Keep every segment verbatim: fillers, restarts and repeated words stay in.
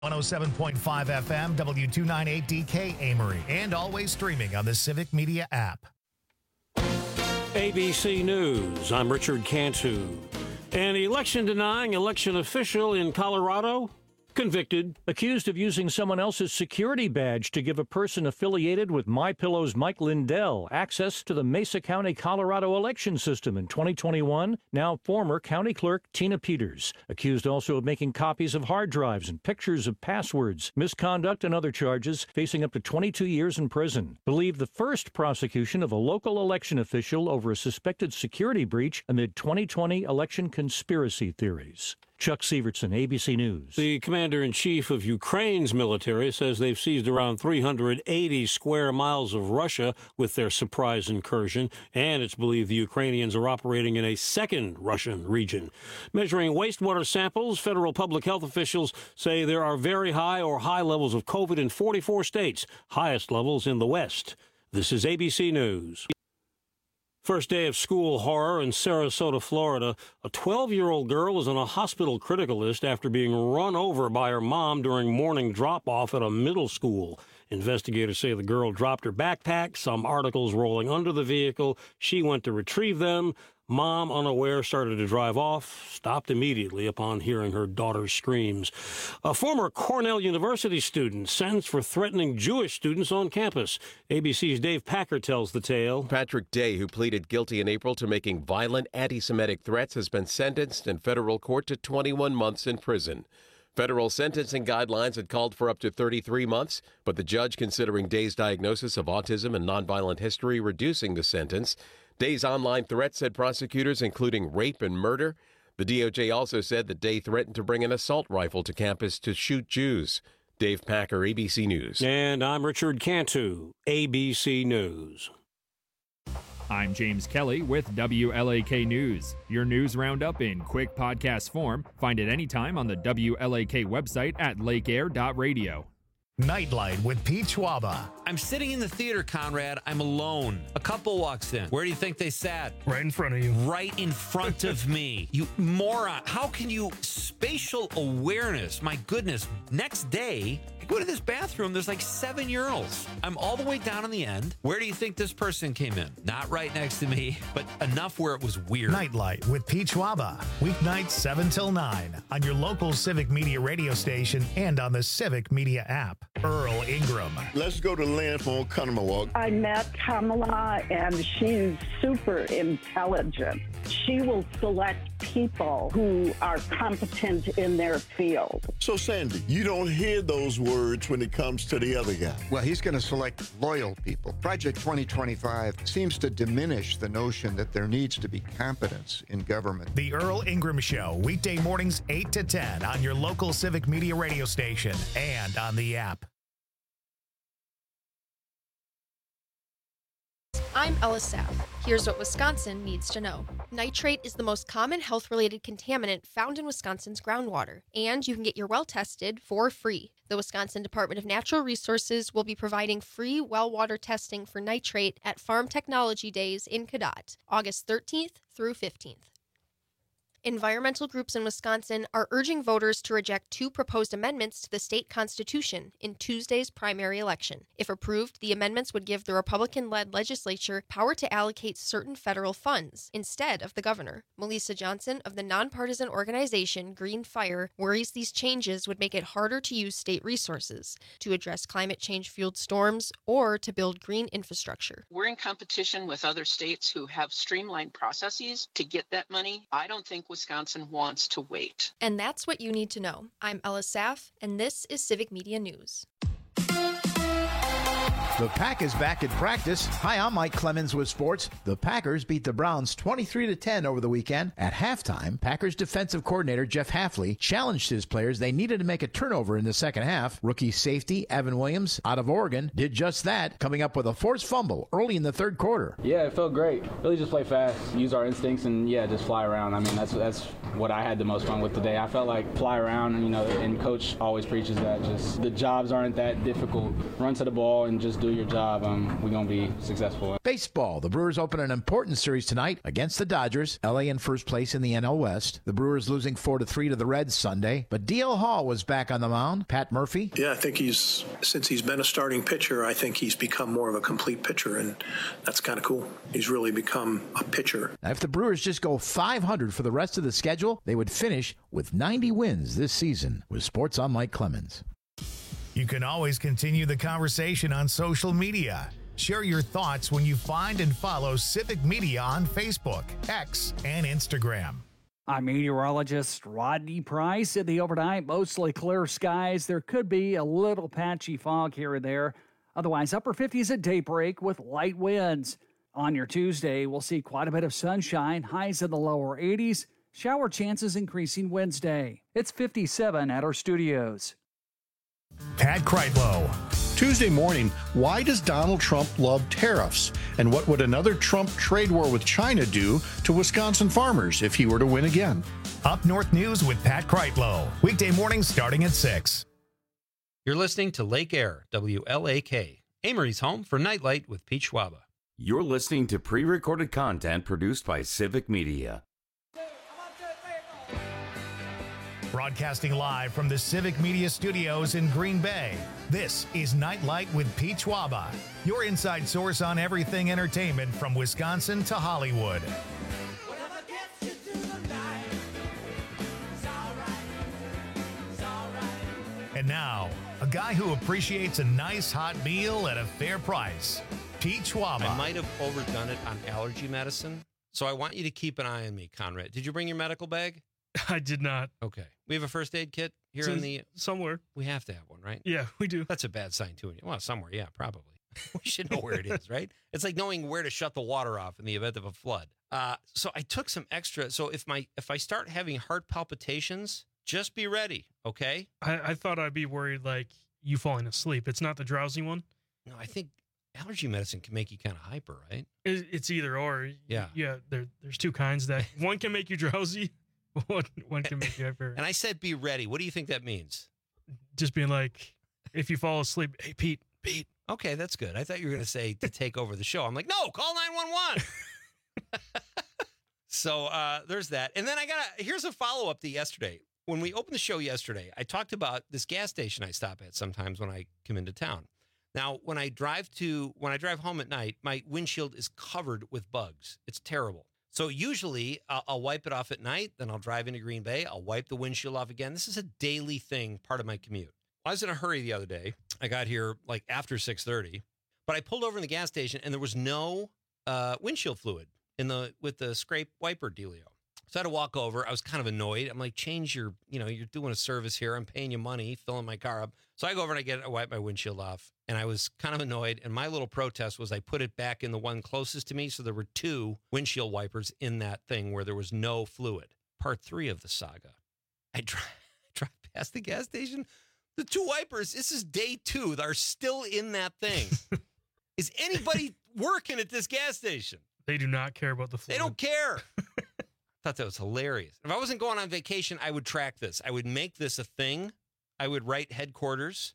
one oh seven point five F M, W two ninety-eight D K Amory, and always streaming on the Civic Media app. A B C News, I'm Richard Cantu. An election-denying election official in Colorado convicted, accused of using someone else's security badge to give a person affiliated with MyPillow's Mike Lindell access to the Mesa County, Colorado election system in twenty twenty-one. Now former county clerk Tina Peters, accused also of making copies of hard drives and pictures of passwords, misconduct, and other charges, facing up to twenty-two years in prison. Believed the first prosecution of a local election official over a suspected security breach amid twenty twenty election conspiracy theories. Chuck Sievertson, A B C News. The commander-in-chief of Ukraine's military says they've seized around three hundred eighty square miles of Russia with their surprise incursion, and it's believed the Ukrainians are operating in a second Russian region. Measuring wastewater samples, federal public health officials say there are very high or high levels of COVID in forty-four states, highest levels in the West. This is A B C News. First day of school horror in Sarasota, Florida. A twelve-year-old girl is on a hospital critical list after being run over by her mom during morning drop-off at a middle school. Investigators say the girl dropped her backpack, some articles rolling under the vehicle. She went to retrieve them. Mom, unaware, started to drive off, stopped immediately upon hearing her daughter's screams. A former Cornell University student sentenced for threatening Jewish students on campus. A B C's Dave Packer tells the tale. Patrick Day, who pleaded guilty in April to making violent anti-Semitic threats, has been sentenced in federal court to twenty-one months in prison. Federal sentencing guidelines had called for up to thirty-three months, but the judge, considering Day's diagnosis of autism and nonviolent history, reducing the sentence. Day's online threats, said prosecutors, including rape and murder. The D O J also said that Day threatened to bring an assault rifle to campus to shoot Jews. Dave Packer, A B C News. And I'm Richard Cantu, A B C News. I'm James Kelly with W L A K News. Your news roundup in quick podcast form. Find it anytime on the W L A K website at lake air dot radio. Nightlight with Pete Schwaba. I'm sitting in the theater, Conrad. I'm alone. A couple walks in. Where do you think they sat? Right in front of you. Right in front of me. You moron. How can you... Spatial awareness. My goodness. Next day, I go to this bathroom. There's like seven urinals. I'm all the way down on the end. Where do you think this person came in? Not right next to me, but enough where it was weird. Nightlight with Pete Schwaba. Weeknights seven till nine on your local Civic Media radio station and on the Civic Media app. Earl Ingram. Let's go to Lynn from Oconomowoc. I met Kamala, and she's super intelligent. She will select people who are competent in their field. So, Sandy, you don't hear those words when it comes to the other guy. Well, he's going to select loyal people. Project twenty twenty-five seems to diminish the notion that there needs to be competence in government. The Earl Ingram Show, weekday mornings eight to ten on your local Civic Media radio station and on the app. I'm Ella Saff. Here's what Wisconsin needs to know. Nitrate is the most common health-related contaminant found in Wisconsin's groundwater, and you can get your well tested for free. The Wisconsin Department of Natural Resources will be providing free well water testing for nitrate at Farm Technology Days in Cadott, August thirteenth through fifteenth. Environmental groups in Wisconsin are urging voters to reject two proposed amendments to the state constitution in Tuesday's primary election. If approved, the amendments would give the Republican-led legislature power to allocate certain federal funds instead of the governor. Melissa Johnson of the nonpartisan organization Green Fire worries these changes would make it harder to use state resources to address climate change-fueled storms or to build green infrastructure. We're in competition with other states who have streamlined processes to get that money. I don't think Wisconsin wants to wait. And that's what you need to know. I'm Ella Saff, and this is Civic Media News. The Pack is back in practice. Hi, I'm Mike Clemens with sports. The Packers beat the Browns twenty-three to ten over the weekend. At halftime, Packers defensive coordinator Jeff Hafley challenged his players. They needed to make a turnover in the second half. Rookie safety Evan Williams out of Oregon did just that, coming up with a forced fumble early in the third quarter. Yeah, it felt great. Really just play fast, use our instincts, and yeah, just fly around. I mean, that's that's what I had the most fun with today. I felt like fly around, you know, and coach always preaches that. Just the jobs aren't that difficult. Run to the ball and just do do your job, um, we're going to be successful. Baseball. The Brewers open an important series tonight against the Dodgers. L A in first place in the N L West. The Brewers losing four to three to the Reds Sunday. But D L Hall was back on the mound. Pat Murphy. Yeah, I think he's, since he's been a starting pitcher, I think he's become more of a complete pitcher, and that's kind of cool. He's really become a pitcher. Now, if the Brewers just go five hundred for the rest of the schedule, they would finish with ninety wins this season. With Sports, I'm Mike Clemens. You can always continue the conversation on social media. Share your thoughts when you find and follow Civic Media on Facebook, X, and Instagram. I'm meteorologist Rodney Price. In the overnight, mostly clear skies. There could be a little patchy fog here and there. Otherwise, upper fifties at daybreak with light winds. On your Tuesday, we'll see quite a bit of sunshine, highs in the lower eighties. Shower chances increasing Wednesday. It's fifty-seven at our studios. Pat Kreitlow. Tuesday morning, why does Donald Trump love tariffs? And what would another Trump trade war with China do to Wisconsin farmers if he were to win again? Up North News with Pat Kreitlow. Weekday mornings starting at six. You're listening to Lake Air, W L A K, Amory's home for Nightlight with Pete Schwaba. You're listening to pre-recorded content produced by Civic Media. Broadcasting live from the Civic Media Studios in Green Bay, this is Nightlight with Pete Schwaba, your inside source on everything entertainment from Wisconsin to Hollywood. And now, a guy who appreciates a nice hot meal at a fair price, Pete Schwaba. I might have overdone it on allergy medicine, so I want you to keep an eye on me, Conrad. Did you bring your medical bag? I did not. Okay. We have a first aid kit here in the... Somewhere. We have to have one, right? Yeah, we do. That's a bad sign, too. Well, somewhere, yeah, probably. We should know where it is, right? It's like knowing where to shut the water off in the event of a flood. Uh, so I took some extra. So if my if I start having heart palpitations, just be ready, okay? I, I thought I'd be worried, like, you falling asleep. It's not the drowsy one? No, I think allergy medicine can make you kind of hyper, right? It, it's either or. Yeah. Yeah, there, there's two kinds. That one can make you drowsy. One, one can make you hyper. And I said be ready. What do you think that means? Just being like, if you fall asleep, hey, Pete, Pete. Okay, that's good. I thought you were going to say to take over the show. I'm like, no, call nine one one. So uh, there's that. And then I got to, here's a follow-up to yesterday. When we opened the show yesterday, I talked about this gas station I stop at sometimes when I come into town. Now, when I drive to, when I drive home at night, my windshield is covered with bugs. It's terrible. So usually I'll, I'll wipe it off at night, then I'll drive into Green Bay. I'll wipe the windshield off again. This is a daily thing, part of my commute. I was in a hurry the other day. I got here like after six thirty, but I pulled over in the gas station and there was no uh, windshield fluid in the with the scrape wiper dealio. So I had to walk over. I was kind of annoyed. I'm like, change your, you know, you're doing a service here. I'm paying you money, filling my car up. So I go over and I get, I wipe my windshield off. And I was kind of annoyed. And my little protest was I put it back in the one closest to me. So there were two windshield wipers in that thing where there was no fluid. Part three of the saga. I drive, drive past the gas station. The two wipers, this is day two. They're still in that thing. Is anybody working at this gas station? They do not care about the fluid. They don't care. I thought that was hilarious. If I wasn't going on vacation, I would track this. I would make this a thing. I would write headquarters.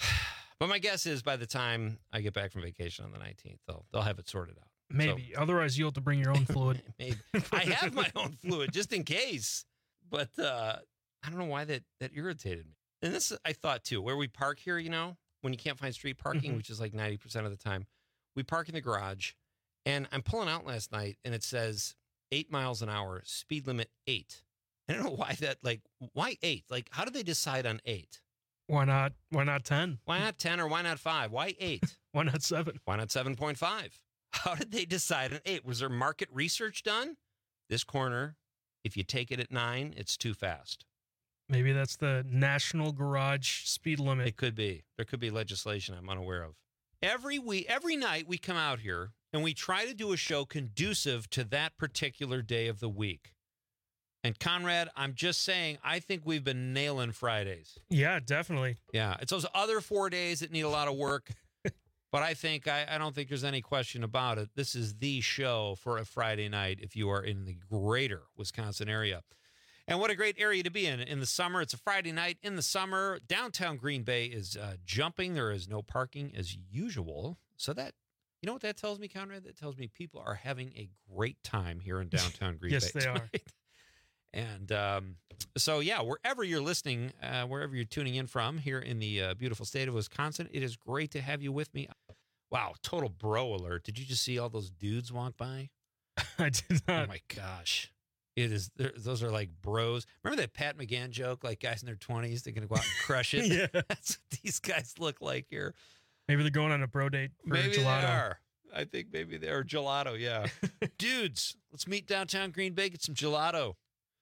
But my guess is by the time I get back from vacation on the nineteenth, they'll, they'll have it sorted out. Maybe. So, otherwise, you'll have to bring your own fluid. Maybe. I have my own fluid just in case. But uh, I don't know why that, that irritated me. And this, I thought, too, where we park here, you know, when you can't find street parking, mm-hmm. which is like ninety percent of the time, we park in the garage. And I'm pulling out last night, and it says eight miles an hour, speed limit eight. I don't know why that, like, why eight? Like, how did they decide on eight? Why not? Why not ten? Why not ten or why not five? Why eight? Why not seven? Why not seven point five? How did they decide on eight? Was there market research done? This corner, if you take it at nine, it's too fast. Maybe that's the national garage speed limit. It could be. There could be legislation I'm unaware of. Every week, every night we come out here and we try to do a show conducive to that particular day of the week. And Conrad, I'm just saying, I think we've been nailing Fridays. Yeah, definitely. Yeah, it's those other four days that need a lot of work. But I think, I, I don't think there's any question about it. This is the show for a Friday night if you are in the greater Wisconsin area. And what a great area to be in. In the summer, it's a Friday night. In the summer, downtown Green Bay is uh, jumping. There is no parking as usual. So that, you know what that tells me, Conrad? That tells me people are having a great time here in downtown Green yes, Bay. Yes, they tonight. are. And um, so, yeah, wherever you're listening, uh, wherever you're tuning in from here in the uh, beautiful state of Wisconsin, it is great to have you with me. Wow, total bro alert. Did you just see all those dudes walk by? I did not. Oh, my gosh. It is. Those are like bros. Remember that Pat McGann joke, like guys in their twenties, they're going to go out and crush it? Yeah. That's what these guys look like here. Maybe they're going on a bro date for Maybe gelato. they are. I think maybe they are gelato, yeah. Dudes, let's meet downtown Green Bay, get some gelato.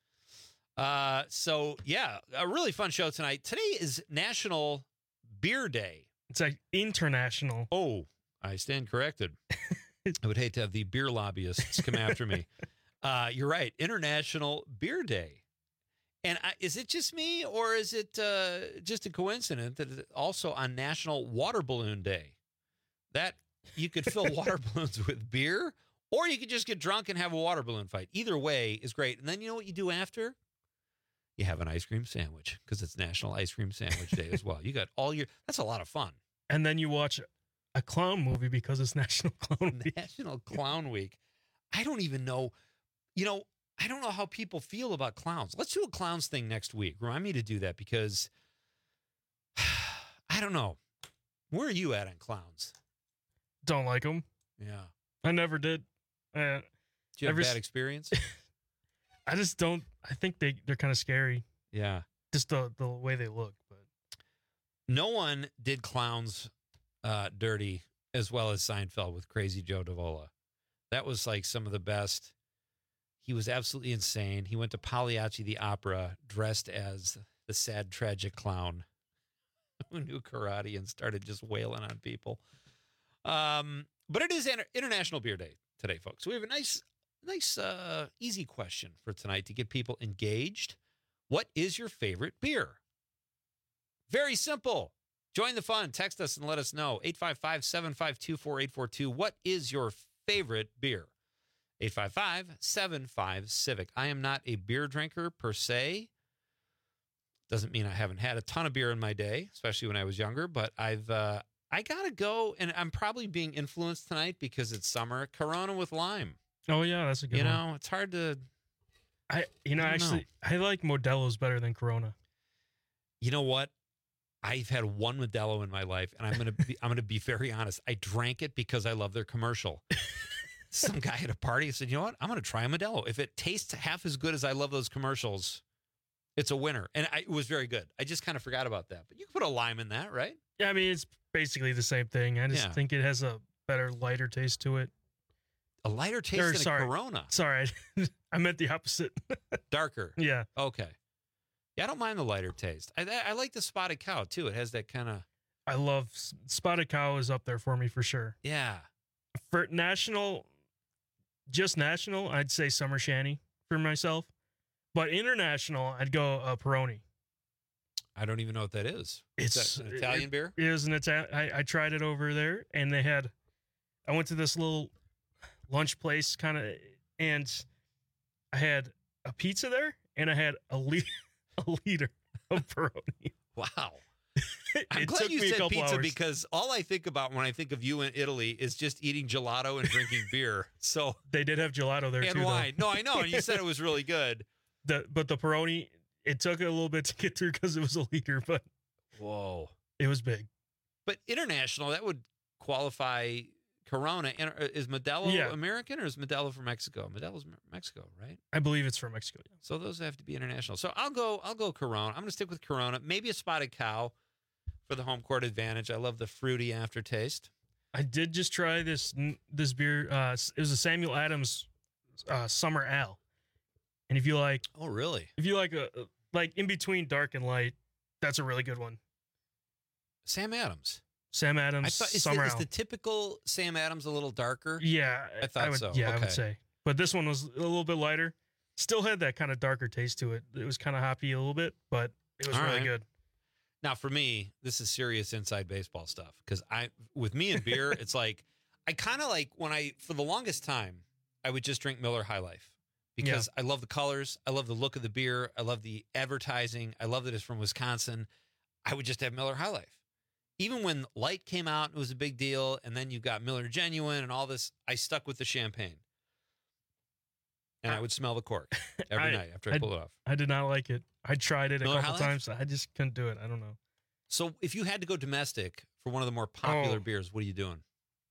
Uh, so, yeah, a really fun show tonight. Today is National Beer Day. It's like international. Oh, I stand corrected. I would hate to have the beer lobbyists come after me. Uh, you're right. International Beer Day. And I, is it just me, or is it uh, just a coincidence that it's also on National Water Balloon Day? That you could fill water balloons with beer, or you could just get drunk and have a water balloon fight. Either way is great. And then you know what you do after? You have an ice cream sandwich, because it's National Ice Cream Sandwich Day as well. You got all your, that's a lot of fun. And then you watch a clown movie because it's National Clown Week. National Clown Week. I don't even know, you know, I don't know how people feel about clowns. Let's do a clowns thing next week. Remind me to do that, because I don't know. Where are you at on clowns? Don't like them. Yeah. I never did. Uh, Did you have ever a bad s- experience? I just don't. I think they, they're kind of scary. Yeah. Just the, the way they look. But No one did clowns uh, dirty as well as Seinfeld with Crazy Joe Davola. That was like some of the best. He was absolutely insane. He went to Pagliacci the Opera dressed as the sad, tragic clown who knew karate and started just wailing on people. Um, but it is Inter- International Beer Day today, folks. We have a nice, nice, uh, easy question for tonight to get people engaged. What is your favorite beer? Very simple. Join the fun. Text us and let us know. eight five five, seven five two, four eight four two. What is your favorite beer? eight five five, seven five, CIVIC. I am not a beer drinker per se. Doesn't mean I haven't had a ton of beer in my day, especially when I was younger, but I've, uh, I got to go, and I'm probably being influenced tonight because it's summer. Corona with lime. oh yeah, that's a good You one. know, it's hard to, I you know I don't actually I like Modelo's better than Corona. you know what? I've had one Modelo in my life, and I'm gonna be, I'm gonna be very honest. I drank it because I love their commercial. Some guy at a party said, "You know what? I'm gonna try a Modelo. If it tastes half as good as I love those commercials, it's a winner." And I, it was very good. I just kind of forgot about that. But you can put a lime in that, right? Yeah, I mean it's basically the same thing. I just Yeah. think it has a better, lighter taste to it. A lighter taste Or, than sorry. a Corona. Sorry, I meant the opposite. Darker. Yeah. Okay. Yeah, I don't mind the lighter taste. I I, I like the Spotted Cow too. It has that kind of I love Spotted Cow is up there for me for sure. yeah. For national, just national, I'd say Summer Shanty for myself. But international, I'd go uh, Peroni. I don't even know what that is. It's Is that an Italian it, beer? It is an Italian. I, I tried it over there, and they had. I went to this little lunch place, kind of, and I had a pizza there, and I had a liter, a liter of Peroni. Wow. It I'm glad took you me a said couple pizza hours. because all I think about when I think of you in Italy is just eating gelato and drinking beer. So They did have gelato there and too. though. wine. No, I know. And you said it was really good. The but the Peroni, it took a little bit to get through because it was a liter, but Whoa. it was big. But international, that would qualify Corona. And, uh, Is Modelo Yeah. American or is Modelo from Mexico? Modelo's Me- Mexico, right? I believe it's from Mexico. Yeah. So those have to be international. So I'll go. I'll go Corona. I'm going to stick with Corona. Maybe a Spotted Cow for the home court advantage. I love the fruity aftertaste. I did just try this this beer. Uh, it was a Samuel Adams uh, Summer Ale, and if you like, Oh, really? if you like a like in between dark and light, that's a really good one. Sam Adams. Sam I Adams thought is Summer the, is Ale. the typical Sam Adams a little darker? Yeah, I thought would, so. Yeah, I Okay. would say. But this one was a little bit lighter. Still had that kind of darker taste to it. It was kind of hoppy a little bit, but it was All really right. good. Now, for me, this is serious inside baseball stuff because I, with me and beer, it's like I kind of like when I, for the longest time, I would just drink Miller High Life because I love the colors, I love the look of the beer, I love the advertising, I love that it's from Wisconsin. I would just have Miller High Life, even when Light came out, it was a big deal. And then you got Miller Genuine and all this. I stuck with the champagne. And I would smell the cork every I, night after I, I pull it off. I did not like it. I tried it a Miller couple High Life? times. I just couldn't do it. I don't know. So if you had to go domestic for one of the more popular Oh. beers, what are you doing?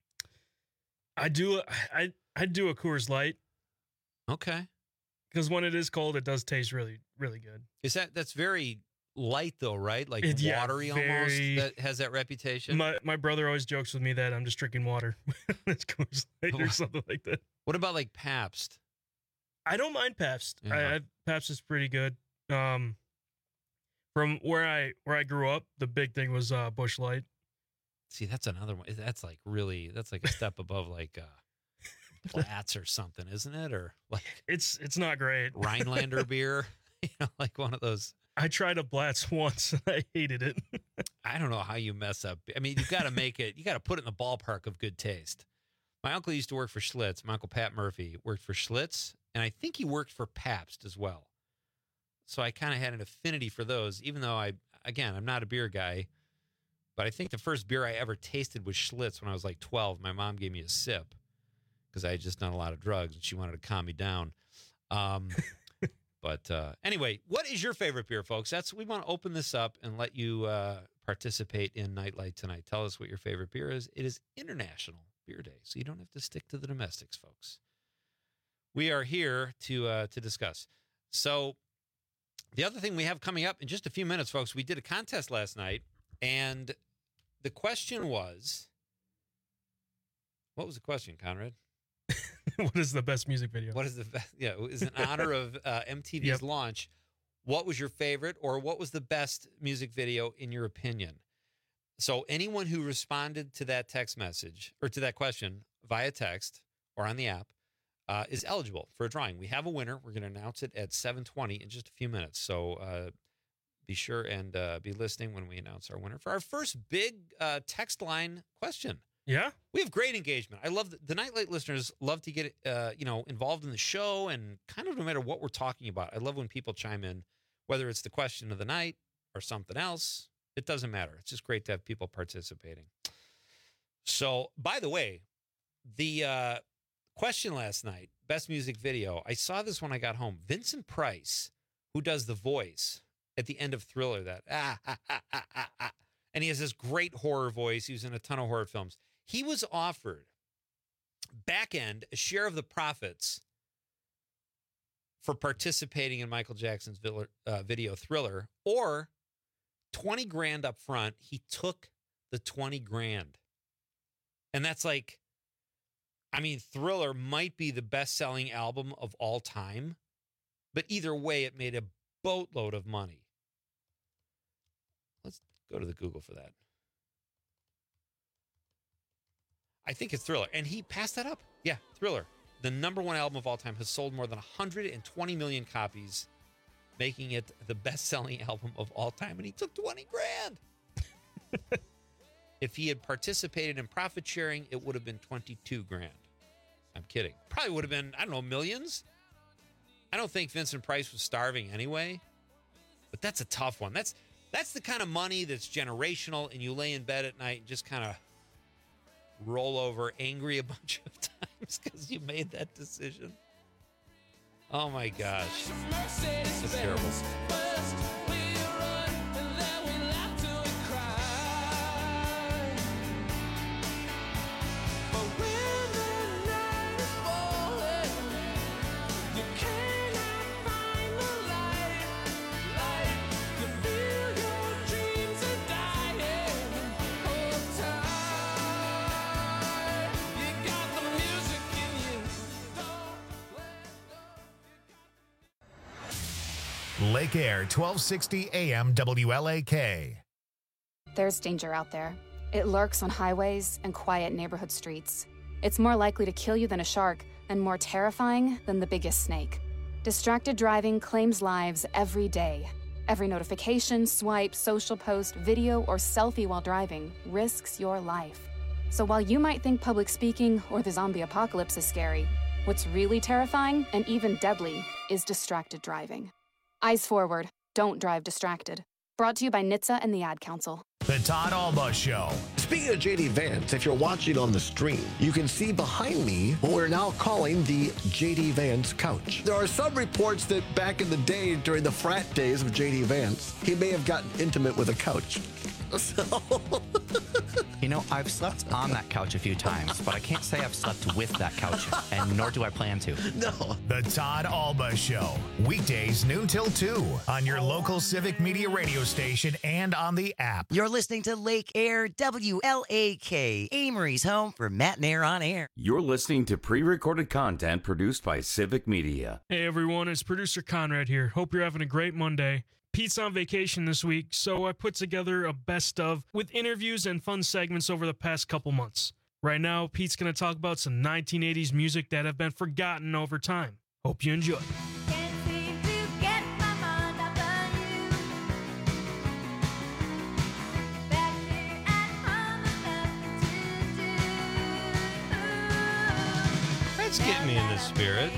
I do. I I do a Coors Light Okay. because when it is cold, it does taste really really good. Is that that's very light though, right? Like It- yeah, watery very- almost. That has that reputation. My my brother always jokes with me that I'm just drinking water. It's Coors Light or something like that. What about like Pabst? I don't mind Pabst. Yeah. I, I, Pabst is pretty good. Um, from where I where I grew up, the big thing was uh, Busch Light. See, that's another one. That's like really. That's like a step above like uh, Platts or something, isn't it? Or like It's it's not great. Rhinelander beer. You know, like one of those. I tried a Blatz once and I hated it. I don't know how you mess up. I mean, you got to make it. You got to put it in the ballpark of good taste. My uncle used to work for Schlitz. My uncle Pat Murphy worked for Schlitz, and I think he worked for Pabst as well. So I kind of had an affinity for those, even though I, again, I'm not a beer guy. But I think the first beer I ever tasted was Schlitz when I was like twelve. My mom gave me a sip because I had just done a lot of drugs, and she wanted to calm me down. Um, but uh, anyway, what is your favorite beer, folks? That's we want to open this up and let you uh, participate in Nightlight tonight. Tell us what your favorite beer is. It is International Beer Day, so you don't have to stick to the domestics, folks. We are here to uh, to discuss. So the other thing we have coming up in just a few minutes, folks, we did a contest last night, and the question was, what was the question, Conrad? What is the best music video? What is the best? Yeah, it was in honor of uh, M T V's Yep. launch. What was your favorite, or what was the best music video in your opinion? So anyone who responded to that text message or to that question via text or on the app uh, is eligible for a drawing. We have a winner. We're going to announce it at seven twenty in just a few minutes. So uh, be sure and uh, be listening when we announce our winner for our first big uh, text line question. Yeah, we have great engagement. I love the, the Nightlight listeners love to get uh, you know involved in the show, and kind of no matter what we're talking about. I love when people chime in, whether it's the question of the night or something else. It doesn't matter. It's just great to have people participating. So, by the way, the uh, question last night, best music video, I saw this when I got home. Vincent Price, who does the voice at the end of Thriller, that ah, ah, ah, ah, ah, ah. And he has this great horror voice. He was in a ton of horror films. He was offered back end a share of the profits for participating in Michael Jackson's uh, video Thriller, or twenty grand up front. He took the twenty grand. And that's like, I mean, Thriller might be the best-selling album of all time, but either way, it made a boatload of money. Let's go to the Google for that. I think it's Thriller. And he passed that up. Yeah, Thriller. The number one album of all time has sold more than one hundred twenty million copies, making it the best-selling album of all time. And he took twenty grand. If he had participated in profit sharing, it would have been twenty-two grand. I'm kidding. Probably would have been, I don't know, millions. I don't think Vincent Price was starving anyway. But that's a tough one. That's that's the kind of money that's generational, and you lay in bed at night and just kind of roll over angry a bunch of times because you made that decision. Oh my gosh. That's terrible. Lake Air, twelve sixty A M W L A K. There's danger out there. It lurks on highways and quiet neighborhood streets. It's more likely to kill you than a shark, and more terrifying than the biggest snake. Distracted driving claims lives every day. Every notification, swipe, social post, video, or selfie while driving risks your life. So while you might think public speaking or the zombie apocalypse is scary, what's really terrifying and even deadly is distracted driving. Eyes forward. Don't drive distracted. Brought to you by N H T S A and the Ad Council. The The Todd Alba Show. Speaking of J D Vance, if you're watching on the stream, you can see behind me what we're now calling the J D Vance couch. There are some reports that back in the day, during the frat days of J D Vance, he may have gotten intimate with a couch. So... You know, I've slept on that couch a few times, but I can't say I've slept with that couch, and nor do I plan to. No. The Todd Alba Show. Weekdays noon till two on your local Civic Media radio station and on the app. You're listening to Lake Air W L A K, Amory's home for Matt and Air on Air. You're listening to pre-recorded content produced by Civic Media. Hey everyone, it's producer Conrad here. Hope you're having a great Monday. Pete's on vacation this week, so I put together a best of with interviews and fun segments over the past couple months. Right now, Pete's going to talk about some nineteen eighties music that have been forgotten over time. Hope you enjoy. That's getting me in the spirit.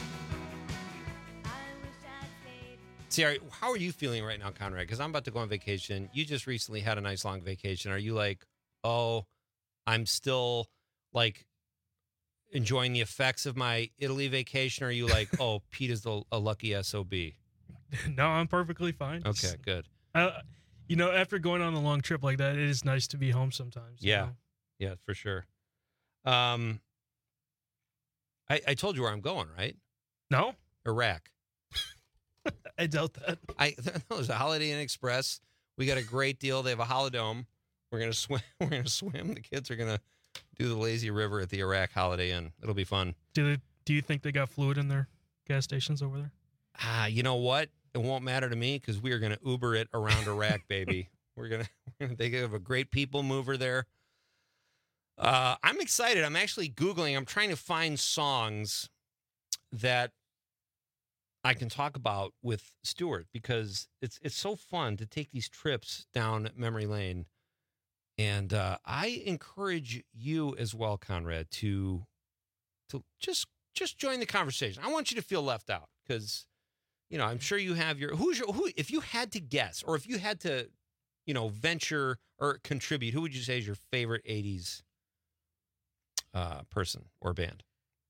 See, are, how are you feeling right now, Conrad? Because I'm about to go on vacation. You just recently had a nice long vacation. Are you like, oh, I'm still like enjoying the effects of my Italy vacation? Or are you like, oh, Pete is the, a lucky S O B? No, I'm perfectly fine. Okay, good. Uh, you know, after going on a long trip like that, it is nice to be home sometimes. Yeah, you know? yeah, for sure. Um, I, I told you where I'm going, right? No? Iraq. I doubt that. I there's a Holiday Inn Express. We got a great deal. They have a Holidome. We're gonna swim. We're gonna swim. The kids are gonna do the lazy river at the Iraq Holiday Inn. It'll be fun. Do they, Do you think they got fluid in their gas stations over there? Ah, you know what? It won't matter to me because we are gonna Uber it around Iraq, baby. We're gonna. We're gonna they have a great people mover there. Uh, I'm excited. I'm actually Googling. I'm trying to find songs that I can talk about with Stuart because it's it's so fun to take these trips down memory lane. And uh, I encourage you as well, Conrad, to to just just join the conversation. I want you to feel left out because, you know, I'm sure you have your who's your who if you had to guess or if you had to, you know, venture or contribute, who would you say is your favorite eighties uh, person or band?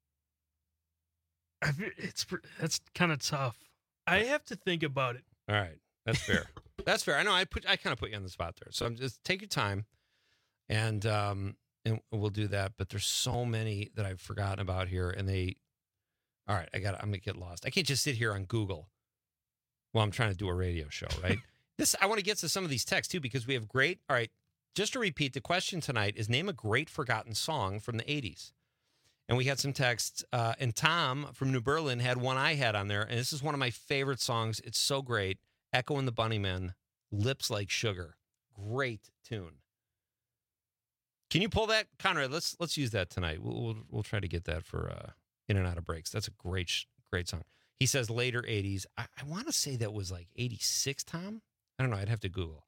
I mean, it's that's kind of tough. I have to think about it. All right, that's fair. That's fair. I know I put I kind of put you on the spot there, so I'm just take your time, and um and we'll do that. But there's so many that I've forgotten about here, and they. All right, I got. I'm gonna get lost. I can't just sit here on Google while I'm trying to do a radio show, right? This I want to get to some of these texts too because we have great. All right, just to repeat, the question tonight is name a great forgotten song from the eighties. And we had some texts, uh, and Tom from New Berlin had one I had on there, and this is one of my favorite songs. It's so great. Echo and the Bunnymen, Lips Like Sugar. Great tune. Can you pull that, Conrad? Let's let's use that tonight. We'll we'll, we'll try to get that for uh, in and out of breaks. That's a great great song. He says later eighties. I, I want to say that was like eighty-six. Tom, I don't know. I'd have to Google.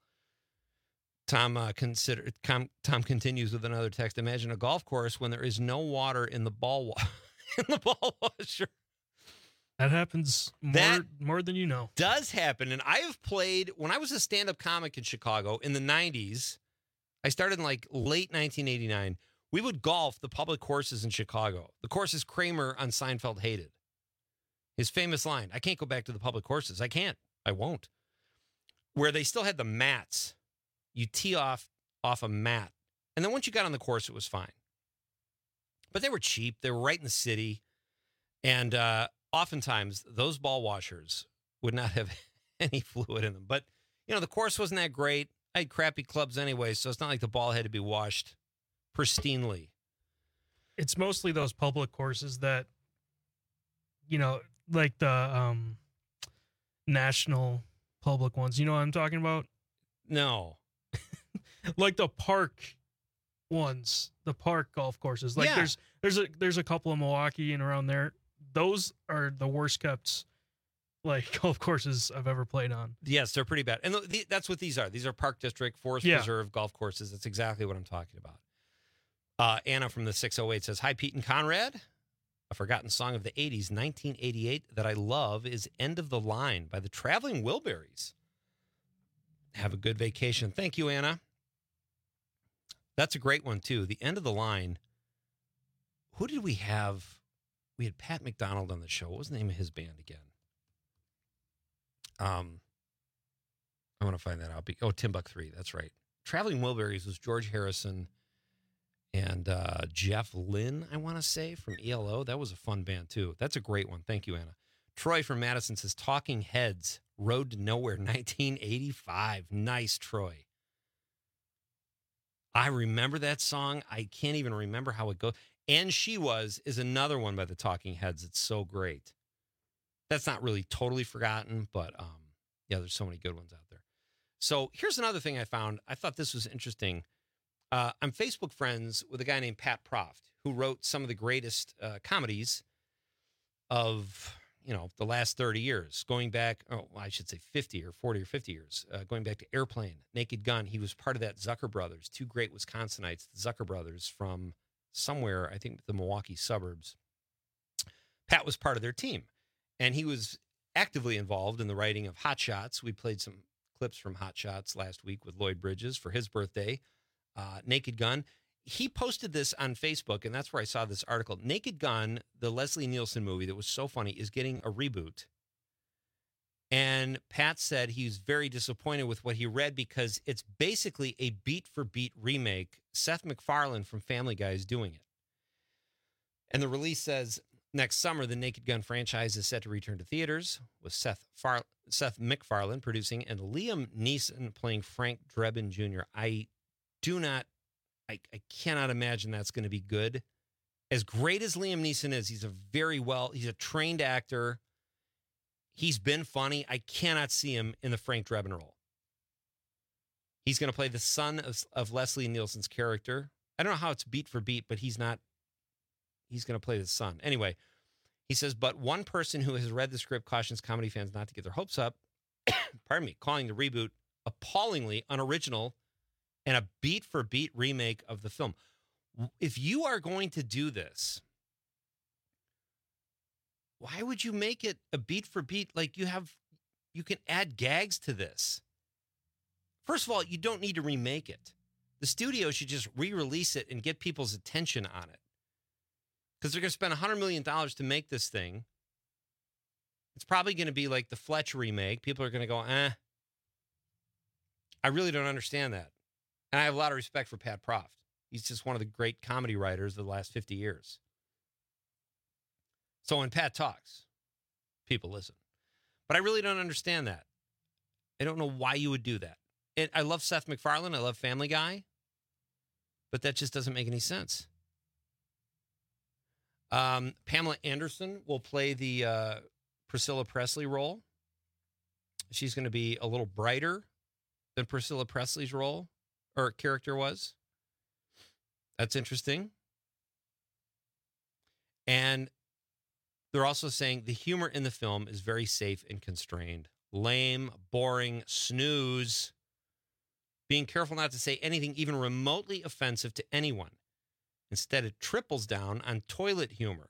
Tom uh, consider Tom, Tom continues with another text. Imagine a golf course when there is no water in the ball wa- in the ball washer. That happens more that more than you know. Does happen, and I have played when I was a stand-up comic in Chicago in the nineties. I started in like late nineteen eighty-nine. We would golf the public courses in Chicago. The courses Kramer on Seinfeld hated. His famous line: "I can't go back to the public courses. I can't. I won't." Where they still had the mats. You tee off off a mat. And then once you got on the course, it was fine. But they were cheap. They were right in the city. And uh, oftentimes, those ball washers would not have any fluid in them. But, you know, the course wasn't that great. I had crappy clubs anyway, so it's not like the ball had to be washed pristinely. It's mostly those public courses that, you know, like the um, national public ones. You know what I'm talking about? No. Like the park ones, the park golf courses. Like yeah. there's there's a there's a couple in Milwaukee and around there. Those are the worst kept like golf courses I've ever played on. Yes, they're pretty bad. And the, the, that's what these are. These are Park District, Forest yeah. Preserve golf courses. That's exactly what I'm talking about. Uh, Anna from the six oh eight says, "Hi, Pete and Conrad. A forgotten song of the eighties, nineteen eighty-eight, that I love is End of the Line by the Traveling Wilburys. Have a good vacation." Thank you, Anna. That's a great one, too. The end of the line. Who did we have? We had Pat McDonald on the show. What was the name of his band again? Um, I want to find that out. Oh, Timbuk three. That's right. Traveling Wilburys was George Harrison and uh, Jeff Lynne, I want to say, from E L O. That was a fun band, too. That's a great one. Thank you, Anna. Troy from Madison says, Talking Heads, Road to Nowhere, nineteen eighty-five. Nice, Troy. I remember that song. I can't even remember how it goes. And She Was is another one by the Talking Heads. It's so great. That's not really totally forgotten, but um, yeah, there's so many good ones out there. So here's another thing I found. I thought this was interesting. Uh, I'm Facebook friends with a guy named Pat Proft, who wrote some of the greatest uh, comedies of, you know, the last thirty years, going back, oh, I should say fifty or forty or fifty years, uh, going back to Airplane, Naked Gun. He was part of that Zucker Brothers, two great Wisconsinites, the Zucker Brothers from somewhere, I think the Milwaukee suburbs. Pat was part of their team, and he was actively involved in the writing of Hot Shots. We played some clips from Hot Shots last week with Lloyd Bridges for his birthday. Uh, Naked Gun. He posted this on Facebook, and that's where I saw this article. Naked Gun, the Leslie Nielsen movie that was so funny, is getting a reboot. And Pat said he's very disappointed with what he read because it's basically a beat-for-beat remake. Seth MacFarlane from Family Guy is doing it. And the release says, next summer, the Naked Gun franchise is set to return to theaters, with Seth, Far- Seth MacFarlane producing and Liam Neeson playing Frank Drebin Junior I do not, I, I cannot imagine that's going to be good. As great as Liam Neeson is, he's a very well, he's a trained actor. He's been funny. I cannot see him in the Frank Drebin role. He's going to play the son of, of Leslie Nielsen's character. I don't know how it's beat for beat, but he's not, he's going to play the son. Anyway, he says, but one person who has read the script cautions comedy fans not to get their hopes up, pardon me, calling the reboot appallingly unoriginal and a beat-for-beat remake of the film. If you are going to do this, why would you make it a beat-for-beat? Like, you have, you can add gags to this. First of all, you don't need to remake it. The studio should just re-release it and get people's attention on it. Because they're going to spend one hundred million dollars to make this thing. It's probably going to be like the Fletch remake. People are going to go, eh. I really don't understand that. And I have a lot of respect for Pat Proft. He's just one of the great comedy writers of the last fifty years. So when Pat talks, people listen. But I really don't understand that. I don't know why you would do that. And I love Seth MacFarlane. I love Family Guy. But that just doesn't make any sense. Um, Pamela Anderson will play the uh, Priscilla Presley role. She's going to be a little brighter than Priscilla Presley's role or character was. That's interesting. And they're also saying the humor in the film is very safe and constrained. Lame, boring, snooze. Being careful not to say anything even remotely offensive to anyone. Instead, it triples down on toilet humor.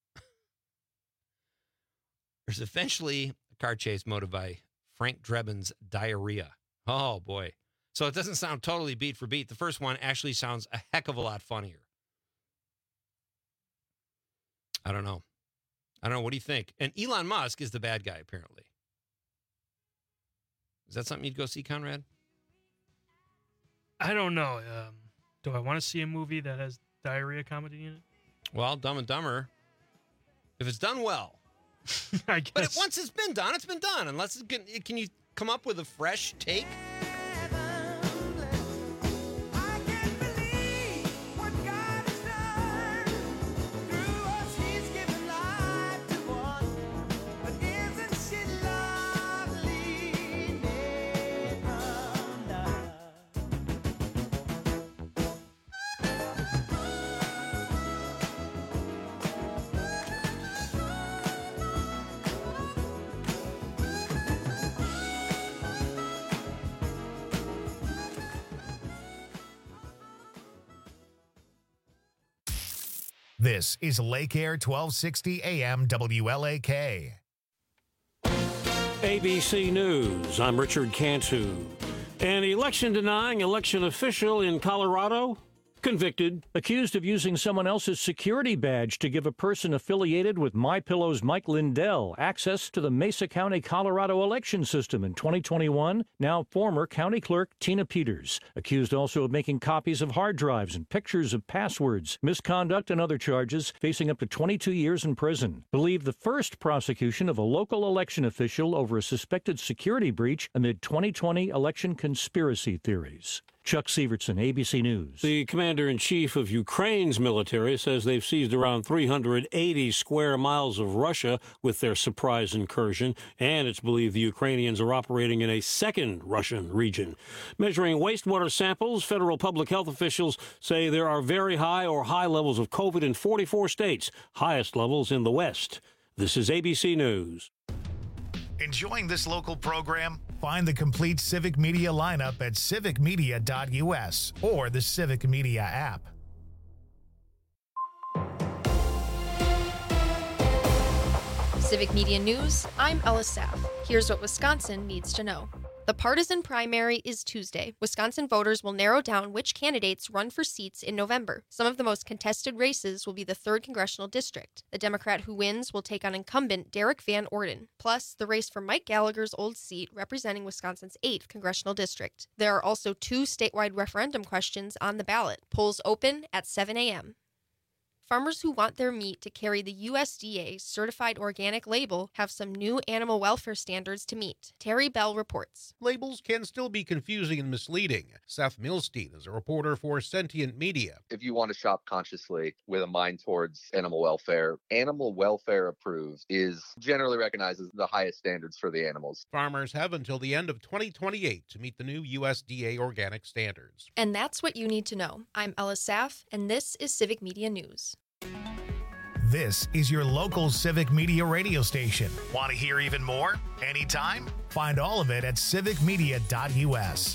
There's eventually a car chase motivated by Frank Drebin's diarrhea. Oh, boy. So it doesn't sound totally beat for beat. The first one actually sounds a heck of a lot funnier. I don't know. I don't know. What do you think? And Elon Musk is the bad guy, apparently. Is that something you'd go see, Conrad? I don't know. Um, do I want to see a movie that has diarrhea comedy in it? Well, Dumb and Dumber, if it's done well. I guess. But it, once it's been done, it's been done. Unless it can, can you come up with a fresh take? This is Lake Air twelve sixty A M W L A K. A B C News, I'm Richard Cantu. An election-denying election official in Colorado Convicted, accused of using someone else's security badge to give a person affiliated with MyPillow's Mike Lindell access to the Mesa County, Colorado election system in twenty twenty-one, now former county clerk Tina Peters. Accused also of making copies of hard drives and pictures of passwords, misconduct, and other charges, facing up to twenty-two years in prison. Believed the first prosecution of a local election official over a suspected security breach amid twenty twenty election conspiracy theories. Chuck Sievertson, A B C News. The commander-in-chief of Ukraine's military says they've seized around three hundred eighty square miles of Russia with their surprise incursion, and it's believed the Ukrainians are operating in a second Russian region. Measuring wastewater samples, federal public health officials say there are very high or high levels of COVID in forty-four states, highest levels in the West. This is A B C News. Enjoying this local program? Find the complete Civic Media lineup at civic media dot U S or the Civic Media app. Civic Media News, I'm Ella Saff. Here's what Wisconsin needs to know. The partisan primary is Tuesday. Wisconsin voters will narrow down which candidates run for seats in November. Some of the most contested races will be the third Congressional District. The Democrat who wins will take on incumbent Derek Van Orden, plus the race for Mike Gallagher's old seat representing Wisconsin's eighth Congressional District. There are also two statewide referendum questions on the ballot. Polls open at seven a.m. Farmers who want their meat to carry the U S D A certified organic label have some new animal welfare standards to meet. Terry Bell reports. Labels can still be confusing and misleading. Seth Milstein is a reporter for Sentient Media. If you want to shop consciously with a mind towards animal welfare, Animal Welfare Approved is generally recognized as the highest standards for the animals. Farmers have until the end of twenty twenty-eight to meet the new U S D A organic standards. And that's what you need to know. I'm Ella Saff, and this is Civic Media News. This is your local Civic Media radio station. Want to hear even more? Anytime? Find all of it at civic media dot U S.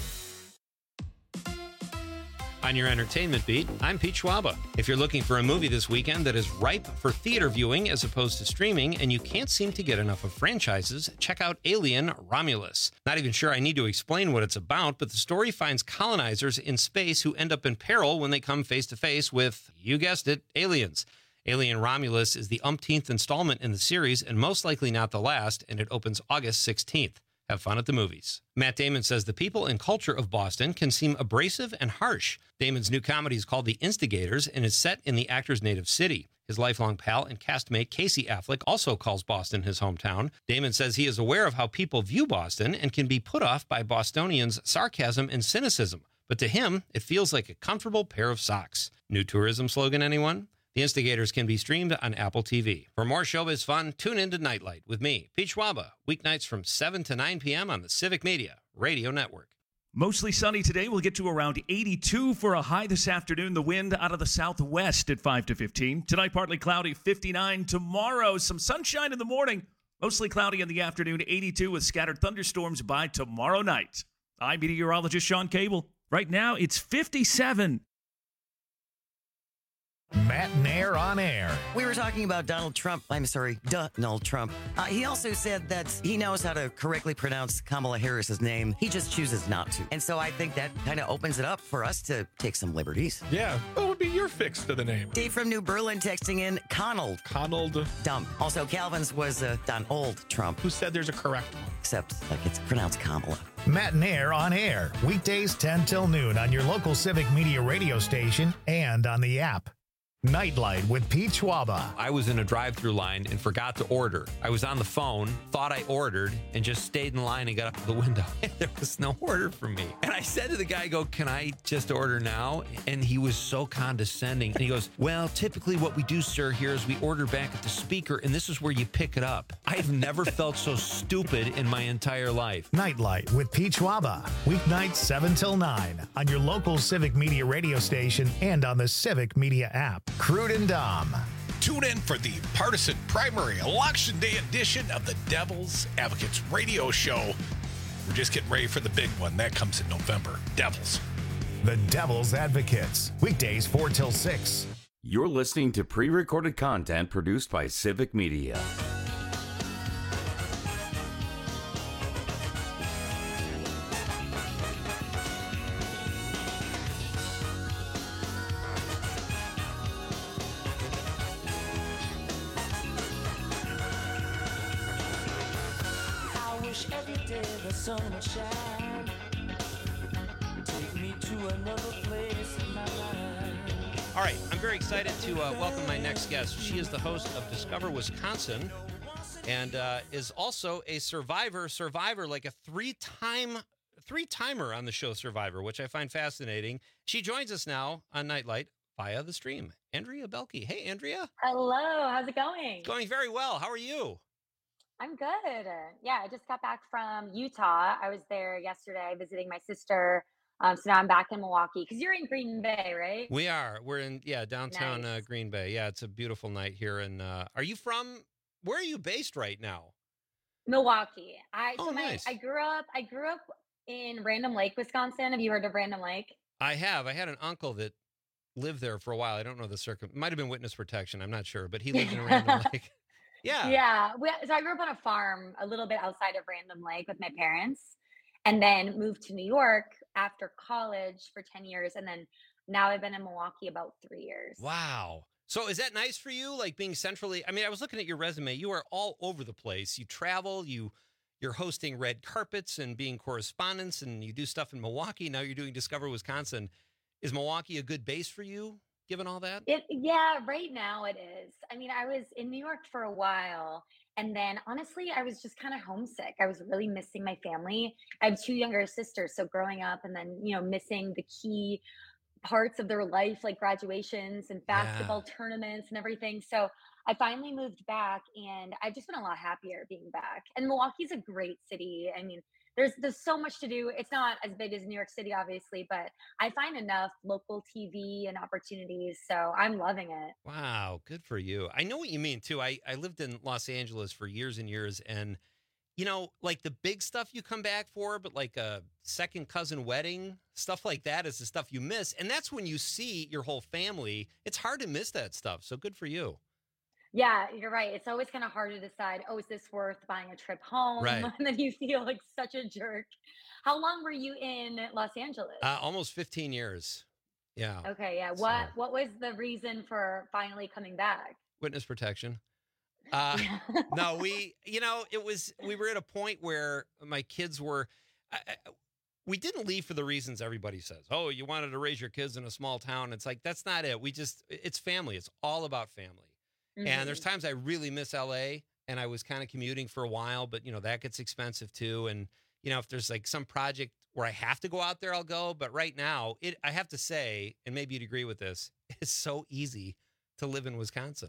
On your entertainment beat, I'm Pete Schwaba. If you're looking for a movie this weekend that is ripe for theater viewing as opposed to streaming, and you can't seem to get enough of franchises, check out Alien Romulus. Not even sure I need to explain what it's about, but the story finds colonizers in space who end up in peril when they come face to face with, you guessed it, aliens. Alien Romulus is the umpteenth installment in the series and most likely not the last, and it opens August sixteenth. Have fun at the movies. Matt Damon says the people and culture of Boston can seem abrasive and harsh. Damon's new comedy is called The Instigators and is set in the actor's native city. His lifelong pal and castmate Casey Affleck also calls Boston his hometown. Damon says he is aware of how people view Boston and can be put off by Bostonians' sarcasm and cynicism. But to him, it feels like a comfortable pair of socks. New tourism slogan, anyone? The Instigators can be streamed on Apple T V. For more showbiz fun, tune in to Nightlight with me, Pete Schwaba, weeknights from seven to nine p.m. on the Civic Media Radio Network. Mostly sunny today. We'll get to around eighty-two for a high this afternoon. The wind out of the southwest at five to fifteen. Tonight, partly cloudy, fifty-nine. Tomorrow, some sunshine in the morning. Mostly cloudy in the afternoon, eighty-two with scattered thunderstorms by tomorrow night. I'm meteorologist Sean Cable. Right now, it's fifty-seven. Matt Nair on air. We were talking about Donald Trump. I'm sorry, Donald Trump. Uh, he also said that he knows how to correctly pronounce Kamala Harris's name. He just chooses not to. And so I think that kind of opens it up for us to take some liberties. Yeah, what would be your fix to the name? Dave from New Berlin texting in Conald. Conald. Dumb. Also, Calvin's was uh, Donald Trump. Who said there's a correct one? Except like it's pronounced Kamala. Matt Nair on air. Weekdays ten till noon on your local Civic Media radio station and on the app. Nightlight with Pete Schwaba. I was in a drive-thru line and forgot to order. I was on the phone, thought I ordered, and just stayed in line and got up to the window. There was no order for me. And I said to the guy, I go, can I just order now? And he was so condescending. And he goes, well, typically what we do, sir, here is we order back at the speaker, and this is where you pick it up. I've never felt so stupid in my entire life. Nightlight with Pete Schwaba. Weeknights seven till nine on your local Civic Media radio station and on the Civic Media app. Crude and Dom. Tune in for the partisan primary election day edition of the Devil's Advocates radio show. We're just getting ready for the big one. That comes in November. Devils. The Devil's Advocates. Weekdays four till six. You're listening to pre-recorded content produced by Civic Media. say the sun will shine. Take me to another place in my life. All right, I'm very excited to uh, welcome my next guest. She is the host of Discover Wisconsin and uh, is also a Survivor survivor, like a three-time three-timer on the show Survivor, which I find fascinating. She joins us now on Nightlight via the stream. Andrea Belke. Hey, Andrea. Hello. How's it going? It's going very well. How are you? I'm good. Yeah, I just got back from Utah. I was there yesterday visiting my sister. Um, so now I'm back in Milwaukee because you're in Green Bay, right? We are. We're in, yeah, downtown Nice. uh, Green Bay. Yeah, it's a beautiful night here. And uh, are you from, where are you based right now? Milwaukee. I Oh, so my, nice. I grew up. I grew up in Random Lake, Wisconsin. Have you heard of Random Lake? I have. I had an uncle that lived there for a while. I don't know the circum. Might have been witness protection. I'm not sure, but he lived in Random Lake. Yeah. Yeah. We, so I grew up on a farm a little bit outside of Random Lake with my parents, and then moved to New York after college for ten years, and then now I've been in Milwaukee about three years. Wow. So is that nice for you? Like being centrally, I mean, I was looking at your resume. You are all over the place. You travel, you, you're hosting red carpets and being correspondents, and you do stuff in Milwaukee. Now you're doing Discover Wisconsin. Is Milwaukee a good base for you, given all that? It yeah, right now it is. I mean, I was in New York for a while, and then honestly, I was just kind of homesick. I was really missing my family. I have two younger sisters, so growing up and then, you know, missing the key parts of their life like graduations and basketball tournaments and everything. So I finally moved back, and I've just been a lot happier being back. And Milwaukee's a great city. I mean, there's there's so much to do. It's not as big as New York City, obviously, but I find enough local T V and opportunities. So I'm loving it. Wow, good for you. I know what you mean, too. I, I lived in Los Angeles for years and years, and, you know, like the big stuff you come back for, but like a second cousin wedding, stuff like that is the stuff you miss. And that's when you see your whole family. It's hard to miss that stuff. So good for you. Yeah, you're right. It's always kind of hard to decide, oh, is this worth buying a trip home? Right. And then you feel like such a jerk. How long were you in Los Angeles? Uh, almost fifteen years. Yeah. Okay, yeah. What what was the reason for finally coming back? Witness protection. Uh, no, we, you know, it was, we were at a point where my kids were, I, I, we didn't leave for the reasons everybody says. Oh, you wanted to raise your kids in a small town. It's like, that's not it. We just, it's family. It's all about family. Mm-hmm. And there's times I really miss L A, and I was kind of commuting for a while, but you know, that gets expensive too. And, you know, if there's like some project where I have to go out there, I'll go. But right now, it, I have to say, and maybe you'd agree with this, it's so easy to live in Wisconsin.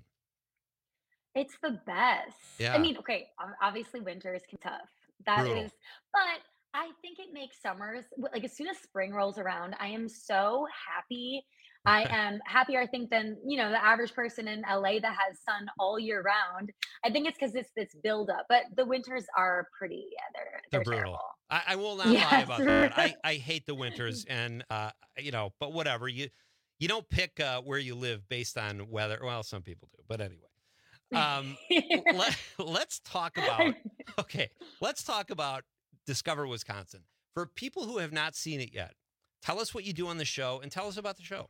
It's the best. Yeah. I mean, okay, ob- obviously winter is tough. That is, Brutal. but I think it makes summers, like as soon as spring rolls around, I am so happy. I am happier, I think, than, you know, the average person in L A that has sun all year round. I think it's because it's this buildup, but the winters are pretty, yeah, they're, They're they're brutal. terrible. I, I will not lie Yes. about that. I, I hate the winters, and uh, you know, but whatever. You you don't pick uh, where you live based on weather. Well, some people do, but anyway. Um, let, let's talk about. Okay, let's talk about Discover Wisconsin. For people who have not seen it yet, tell us what you do on the show, and tell us about the show.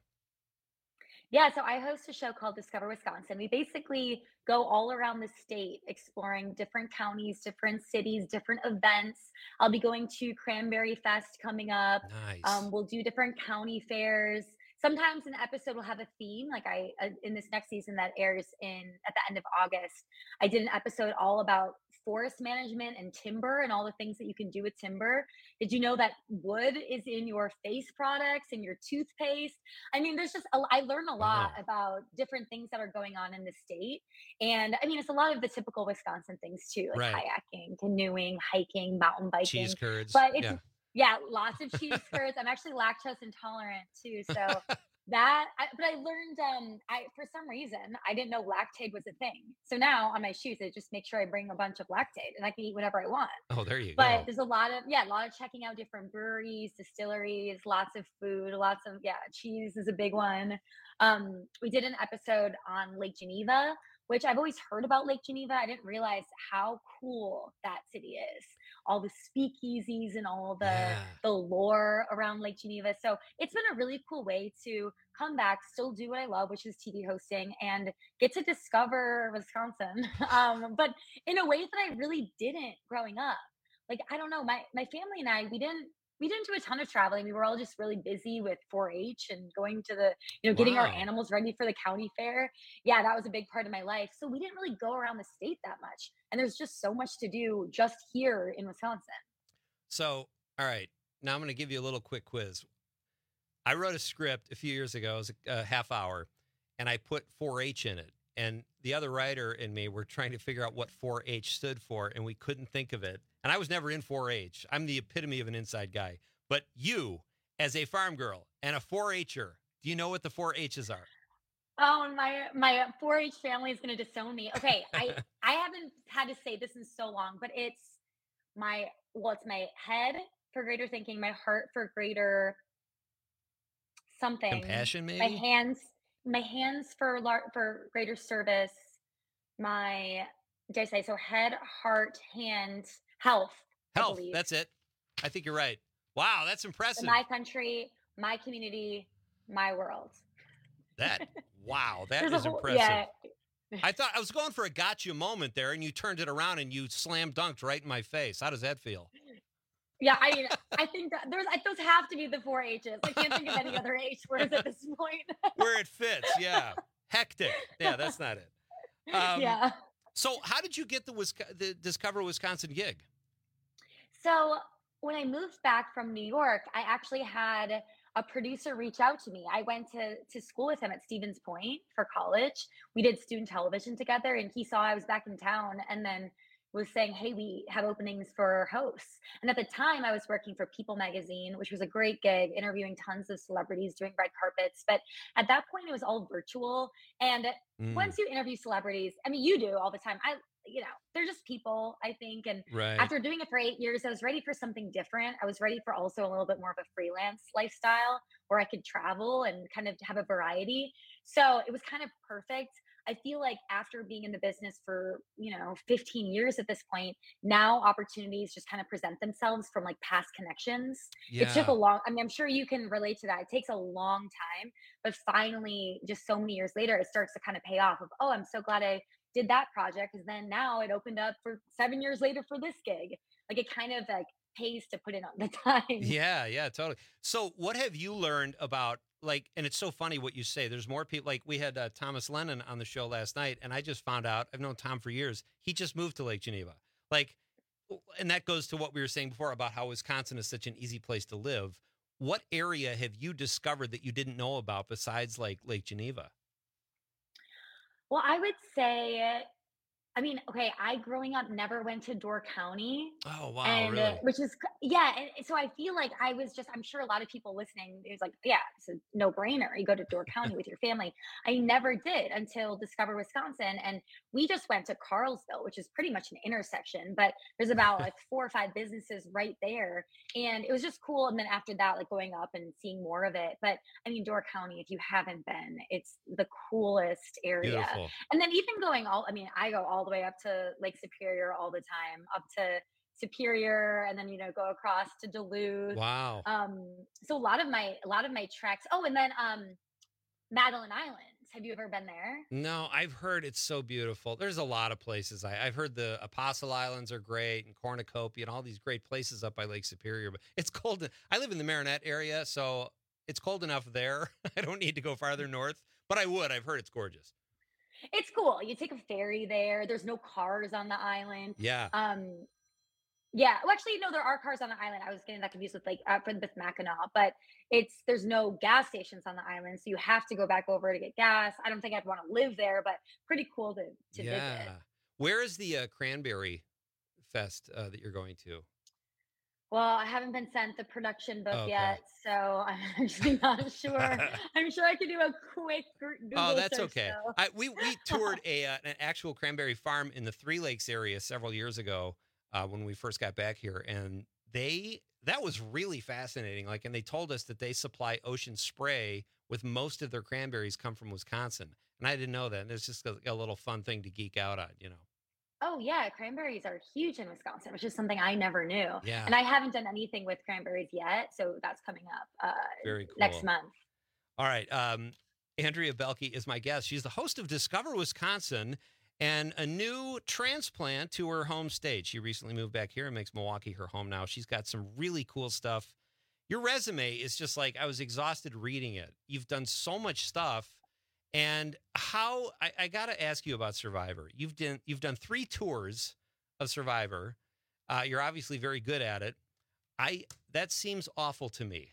Yeah, so I host a show called Discover Wisconsin. We basically go all around the state exploring different counties, different cities, different events. I'll be going to Cranberry Fest coming up. Nice. Um, we'll do different county fairs. Sometimes an episode will have a theme. Like I, uh, in this next season that airs in at the end of August, I did an episode all about forest management and timber and all the things that you can do with timber. Did you know that wood is in your face products and your toothpaste? I mean, there's just, a, I learned a lot Wow. about different things that are going on in the state. And I mean, it's a lot of the typical Wisconsin things too, like Right. kayaking, canoeing, hiking, mountain biking. Cheese curds. But it's, Yeah. yeah, lots of cheese curds. I'm actually lactose intolerant too. So that, I, but I learned, um, I, for some reason, I didn't know Lactaid was a thing. So now on my shoes, I just make sure I bring a bunch of Lactaid and I can eat whatever I want. Oh, there you But go. there's a lot of, yeah, a lot of checking out different breweries, distilleries, lots of food, lots of, yeah, cheese is a big one. Um, we did an episode on Lake Geneva, which I've always heard about Lake Geneva. I didn't realize how cool that city is. All the speakeasies and all the, Yeah. the lore around Lake Geneva. So it's been a really cool way to come back, still do what I love, which is T V hosting, and get to discover Wisconsin. um, but in a way that I really didn't growing up. like, I don't know, my my family and I, we didn't we didn't do a ton of traveling. We were all just really busy with four H and going to the, you know, getting our Wow. animals ready for the county fair. Yeah, that was a big part of my life. So we didn't really go around the state that much. And there's just so much to do just here in Wisconsin. So, all right. Now I'm going to give you a little quick quiz. I wrote a script a few years ago, it was a, a half hour, and I put four H in it. And the other writer and me were trying to figure out what four H stood for, and we couldn't think of it. And I was never in four H. I'm the epitome of an inside guy. But you, as a farm girl and a four H-er, do you know what the four H's are? Oh, and my my four H family is going to disown me. Okay, I I haven't had to say this in so long, but it's my well, it's my head for greater thinking, my heart for greater something, Compassion, my maybe? hands, my hands for lar- for greater service, my did I say so? Head, heart, hand, health. I Health. believe. That's it. I think you're right. Wow, that's So impressive. my country, my community, my world. That, wow, that There's a is whole- impressive. yeah. I thought I was going for a gotcha moment there, and you turned it around and you slam dunked right in my face. How does that feel? Yeah, I mean, I think that there's like, those have to be the four H's. I can't think of any other H words at this point. Where it fits, yeah. Hectic. Yeah, that's not it. Um, yeah. So, how did you get the, Wisco- the Discover Wisconsin gig? So when I moved back from New York, I actually had a producer reach out to me. I went to to school with him at Stevens Point for college. We did student television together, and he saw I was back in town, and then was saying, "Hey, we have openings for hosts." And at the time, I was working for People Magazine, which was a great gig, interviewing tons of celebrities, doing red carpets. But at that point, it was all virtual. And Mm. once you interview celebrities, I mean, you do all the time. I, you know, they're just people, I think. And Right. after doing it for eight years, I was ready for something different. I was ready for also a little bit more of a freelance lifestyle where I could travel and kind of have a variety. So it was kind of perfect. I feel like after being in the business for, you know, fifteen years at this point, now opportunities just kind of present themselves from like past connections. It took Yeah. a long, I mean, I'm sure you can relate to that. It takes a long time, but finally, just so many years later, it starts to kind of pay off of, oh, I'm so glad I did that project. Cause then now it opened up for seven years later for this gig. Like it kind of like pays to put in the time. Yeah, yeah, totally. So, what have you learned about like? And it's so funny what you say. There's more people. Like we had uh, Thomas Lennon on the show last night, and I just found out. I've known Tom for years. He just moved to Lake Geneva. Like, and that goes to what we were saying before about how Wisconsin is such an easy place to live. What area have you discovered that you didn't know about besides like Lake Geneva? Well, I would say, I mean, okay, I growing up never went to Door County. Oh wow, And uh, really? which is c- yeah, and so I feel like I was just I'm sure a lot of people listening it was like, yeah, it's a no-brainer. You go to Door County with your family. I never did until Discover Wisconsin, and we just went to Carlsville, which is pretty much an intersection, but there's about like four or five businesses right there, and it was just cool. And then after that, like going up and seeing more of it. But I mean, Door County, if you haven't been, it's the coolest area. Beautiful. And then even going all, I mean, I go all the way up to Lake Superior all the time, up to Superior, and then you know go across to Duluth. Wow. Um, so a lot of my a lot of my treks. Oh, and then um, Madeline Islands. Have you ever been there? No, I've heard it's so beautiful. There's a lot of places. I, I've heard the Apostle Islands are great, and Cornucopia, and all these great places up by Lake Superior. But it's cold. I live in the Marinette area, so it's cold enough there. I don't need to go farther north, but I would. I've heard it's gorgeous. It's cool. You take a ferry there. There's no cars on the island. Yeah. Um, yeah. Well, actually, no, there are cars on the island. I was getting that confused with like uh, with Mackinac, but it's there's no gas stations on the island, so you have to go back over to get gas. I don't think I'd want to live there, but pretty cool to to yeah. visit. Where is the uh, Cranberry Fest uh, that you're going to? Well, I haven't been sent the production book Okay. yet, so I'm actually not sure. I'm sure I could do a quick gr- Google Oh, that's search, okay. though. I, we we toured a uh, an actual cranberry farm in the Three Lakes area several years ago uh, when we first got back here, and they that was really fascinating. Like, and they told us that they supply Ocean Spray with most of their cranberries come from Wisconsin, and I didn't know that. And it's just a, a little fun thing to geek out on, you know. Oh yeah, cranberries are huge in Wisconsin, which is something I never knew. Yeah. And I haven't done anything with cranberries yet, so that's coming up uh, Very cool. next month. All right. Um, Andrea Belke is my guest. She's the host of Discover Wisconsin. and a new transplant to her home state. She recently moved back here and makes Milwaukee her home now. She's got some really cool stuff. Your resume is just like, I was exhausted reading it. You've done so much stuff. And how, I, I got to ask you about Survivor. You've done, you've done three tours of Survivor. Uh, you're obviously very good at it. I, that seems awful to me.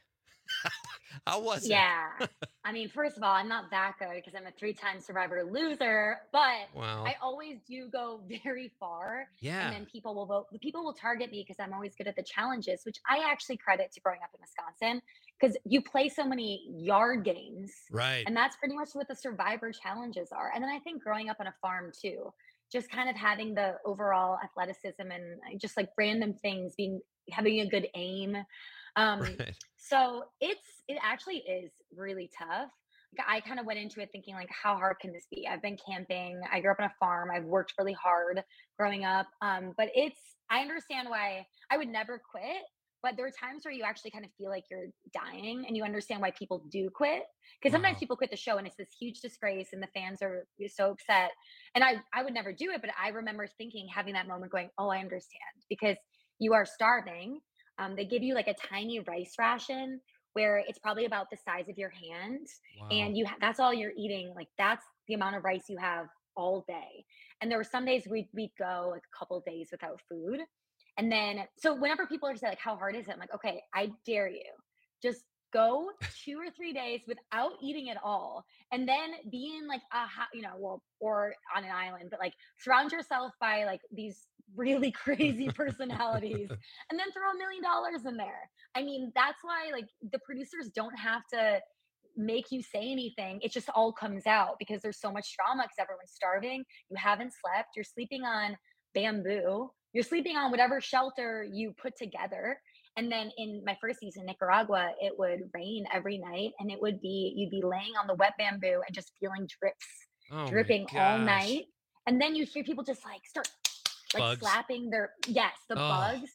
How was Yeah. it? I mean, first of all, I'm not that good because I'm a three-time Survivor loser, but Wow. I always do go very far. Yeah. And then people will vote. The people will target me because I'm always good at the challenges, which I actually credit to growing up in Wisconsin because you play so many yard games. Right. And that's pretty much what the Survivor challenges are. And then I think growing up on a farm too, just kind of having the overall athleticism and just like random things, being having a good aim. Um, Right. so it's it actually is really tough. Like, I kind of went into it thinking like, how hard can this be? I've been camping. I grew up on a farm. I've worked really hard growing up. Um, but it's I understand why I would never quit. But there are times where you actually kind of feel like you're dying, and you understand why people do quit. Because sometimes Wow. people quit the show, and it's this huge disgrace, and the fans are so upset. And I I would never do it, but I remember thinking, having that moment, going, "Oh, I understand," because you are starving. Um, they give you like a tiny rice ration where it's probably about the size of your hand, Wow. and you ha- that's all you're eating. Like that's the amount of rice you have all day. And there were some days we'd we'd go like a couple days without food. And then so whenever people are saying like, how hard is it? I'm like, okay, I dare you. Just go two or three days without eating at all, and then be in like a ho- you know, well, or on an island, but like surround yourself by like these really crazy personalities, and then throw a million dollars in there. I mean, that's why like the producers don't have to make you say anything. It just all comes out because there's so much drama because everyone's starving. You haven't slept. You're sleeping on bamboo. You're sleeping on whatever shelter you put together. And then in my first season, Nicaragua, it would rain every night, and it would be, you'd be laying on the wet bamboo and just feeling drips, Oh my dripping all gosh. night. And then you hear people just like start like Bugs. slapping their, yes, the Oh. bugs.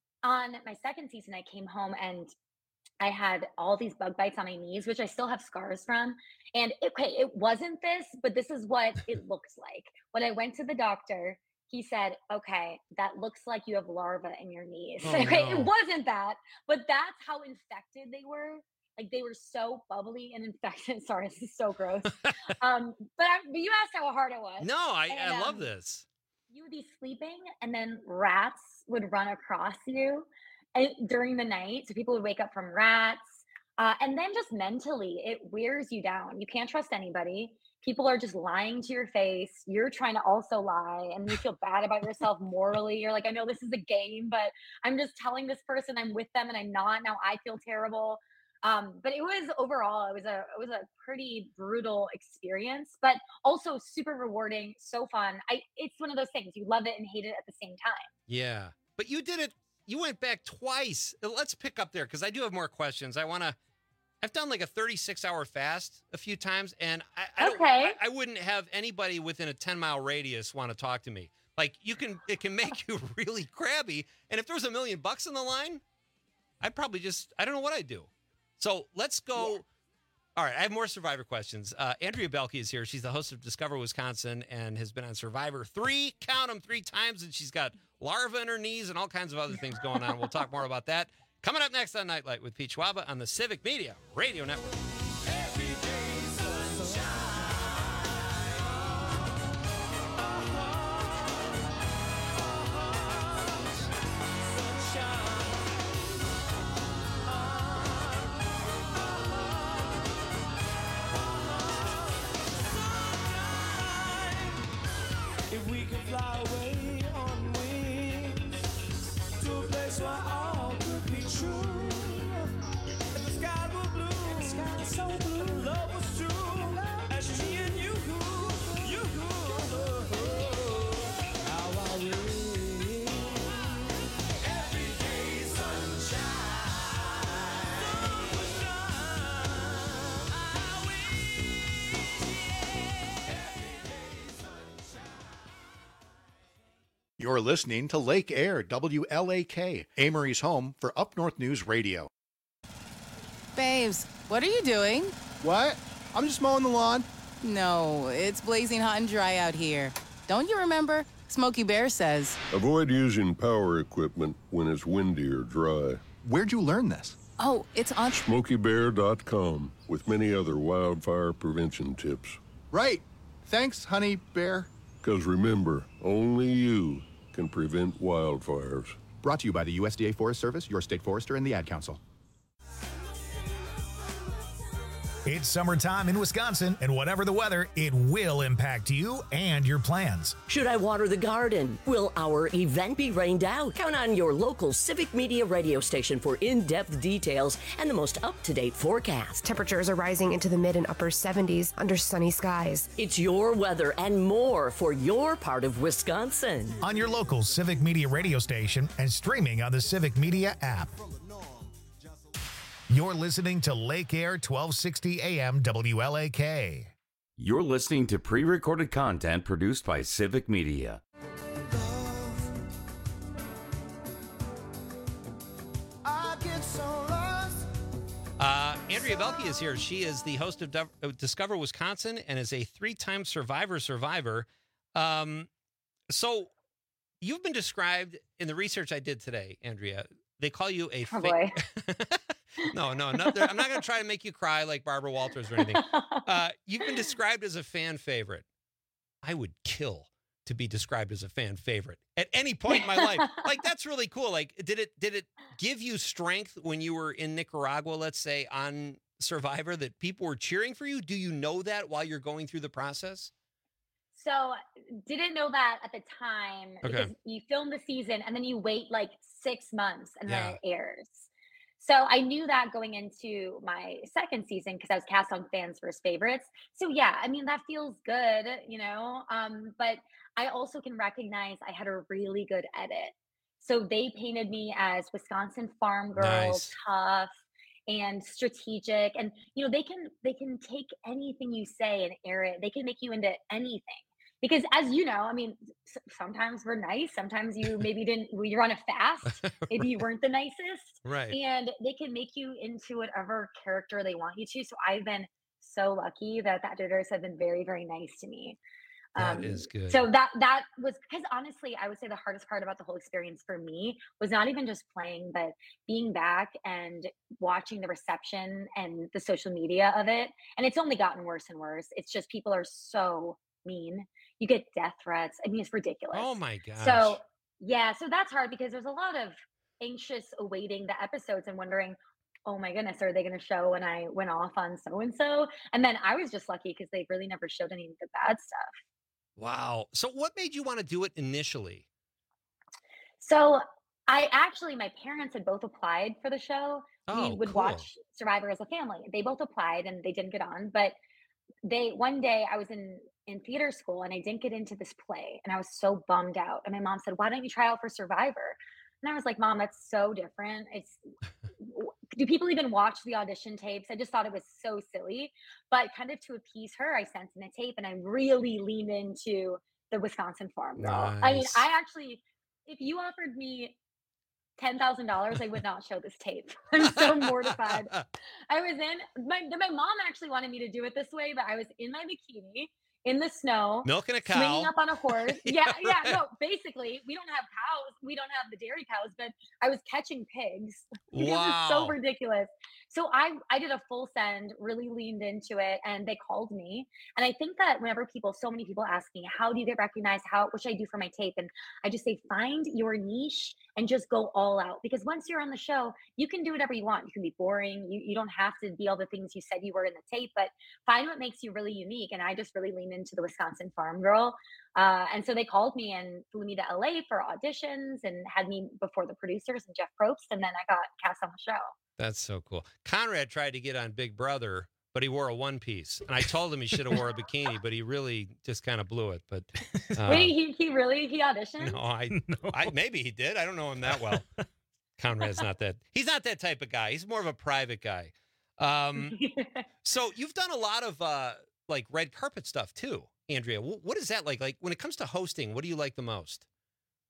On my second season, I came home and I had all these bug bites on my knees, which I still have scars from. And okay, it wasn't this, but this is what it looks like. When I went to the doctor, he said, okay, that looks like you have larvae in your knees. Oh, okay, no. it wasn't that, but that's how infected they were. Like they were so bubbly and infected. Sorry, this is so gross. um, but, I, but you asked how hard it was. No, I, And, I love um, this. You would be sleeping, and then rats would run across you and, during the night. So people would wake up from rats. Uh, and then just mentally, it wears you down. You can't trust anybody. People are just lying to your face. You're trying to also lie, and you feel bad about yourself morally. You're like, I know this is a game, but I'm just telling this person I'm with them, and I'm not. Now I feel terrible. Um, but it was overall, it was a it was a pretty brutal experience, but also super rewarding, so fun. I it's one of those things you love it and hate it at the same time. Yeah. But you did it. You went back twice. Let's pick up there because I do have more questions. I want to. I've done like a thirty-six hour fast a few times, and I, I don't. Okay. I, I wouldn't have anybody within a ten mile radius want to talk to me. Like you can, it can make you really crabby. And if there was a million bucks on the line, I'd probably just. I don't know what I'd do. So let's go. All right, I have more Survivor questions. Uh, Andrea Belke is here. She's the host of Discover Wisconsin and has been on Survivor three, count them, three times, and she's got larvae in her knees and all kinds of other things going on. We'll talk more about that. Coming up next on Nightlight with Pete Schwaba on the Civic Media Radio Network. If we could fly away on wings to a place where all could be true. If the sky were blue, the sky so blue, love was true. As me and you, you, how I wish every day sunshine. You're listening to Lake Air, W L A K, Amory's home for Up North News Radio. Babes, what are you doing? What? I'm just mowing the lawn. No, it's blazing hot and dry out here. Don't you remember? Smokey Bear says, Avoid using power equipment when it's windy or dry. Where'd you learn this? oh, it's on. Smokey Bear dot com with many other wildfire prevention tips. Right. Thanks, Honey Bear. Because remember, only you can prevent wildfires. Brought to you by the U S D A Forest Service, your state forester, and the Ad Council. It's summertime in Wisconsin, and whatever the weather, it will impact you and your plans. Should I water the garden? Will our event be rained out? Count on your local Civic Media radio station for in-depth details and the most up-to-date forecast. Temperatures are rising into the mid and upper seventies under sunny skies. It's your weather and more for your part of Wisconsin. On your local Civic Media radio station and streaming on the Civic Media app. You're listening to Lake Air twelve sixty A M W L A K. You're listening to pre-recorded content produced by Civic Media. Uh, Andrea Belke is here. She is the host of Di- Discover Wisconsin and is a three-time Survivor survivor. Um, so you've been described in the research I did today, Andrea. They call you a Oh, fa- boy. No, no, no. I'm not going to try to make you cry like Barbara Walters or anything. Uh, you've been described as a fan favorite. I would kill to be described as a fan favorite at any point in my life. Like, that's really cool. Like, did it did it give you strength when you were in Nicaragua, let's say, on Survivor, that people were cheering for you? Do you know that while you're going through the process? So didn't know that at the time Okay. because you film the season and then you wait like six months and Yeah. then it airs. So I knew that going into my second season because I was cast on Fans First Favorites. So yeah, I mean, that feels good, you know, um, but I also can recognize I had a really good edit. So they painted me as Wisconsin farm girl, Nice. tough and strategic. And, you know, they can, they can take anything you say and air it. They can make you into anything. Because as you know, I mean, s- sometimes we're nice. Sometimes you maybe didn't, you're on a fast. Maybe you weren't the nicest. Right. And they can make you into whatever character they want you to. So I've been so lucky that the editors have been very, very nice to me. That is good. So that that was because honestly, I would say the hardest part about the whole experience for me was not even just playing, but being back and watching the reception and the social media of it. And it's only gotten worse and worse. It's just people are so mean. You get death threats. I mean, it's ridiculous. Oh my gosh. So yeah, so that's hard because there's a lot of anxious awaiting the episodes and wondering, oh my goodness, are they going to show when I went off on so and so? And then I was just lucky because they really never showed any of the bad stuff. Wow. So what made you want to do it initially? So I actually, my parents had both applied for the show. Oh, we would cool. watch Survivor as a family. They both applied and they didn't get on. But they one day I was in in theater school and I didn't get into this play and I was so bummed out. And my mom said, "Why don't you try out for Survivor?" And I was like, "Mom, that's so different. It's do people even watch the audition tapes?" I just thought it was so silly. But kind of to appease her, I sent in a tape and I really leaned into the Wisconsin farm girl. I mean, Nice. I actually, if you offered me ten thousand dollars, I would not show this tape. I'm so mortified. I was in my my mom actually wanted me to do it this way, but I was in my bikini in the snow, Milking a swinging cow. up on a horse. Yeah, yeah. No, basically, we don't have cows. We don't have the dairy cows, but I was catching pigs. It was just so Wow. ridiculous. So I I did a full send, really leaned into it, and they called me. And I think that whenever people, so many people ask me, how do you get recognized? How what should I do for my tape? And I just say, find your niche and just go all out. Because once you're on the show, you can do whatever you want. You can be boring. You you don't have to be all the things you said you were in the tape, but find what makes you really unique. And I just really leaned into the Wisconsin farm girl. Uh, and so they called me and flew me to L A for auditions and had me before the producers and Jeff Probst. And then I got cast on the show. That's so cool. Conrad tried to get on Big Brother, but he wore a one piece. And I told him he should have wore a bikini, but he really just kind of blew it. But uh, Wait, he, he really, he auditioned? no, I, I maybe he did. I don't know him that well. Conrad's not that. He's not that type of guy. He's more of a private guy. Um, so you've done a lot of uh, like red carpet stuff too, Andrea. Wh- What is that like? Like when it comes to hosting, what do you like the most?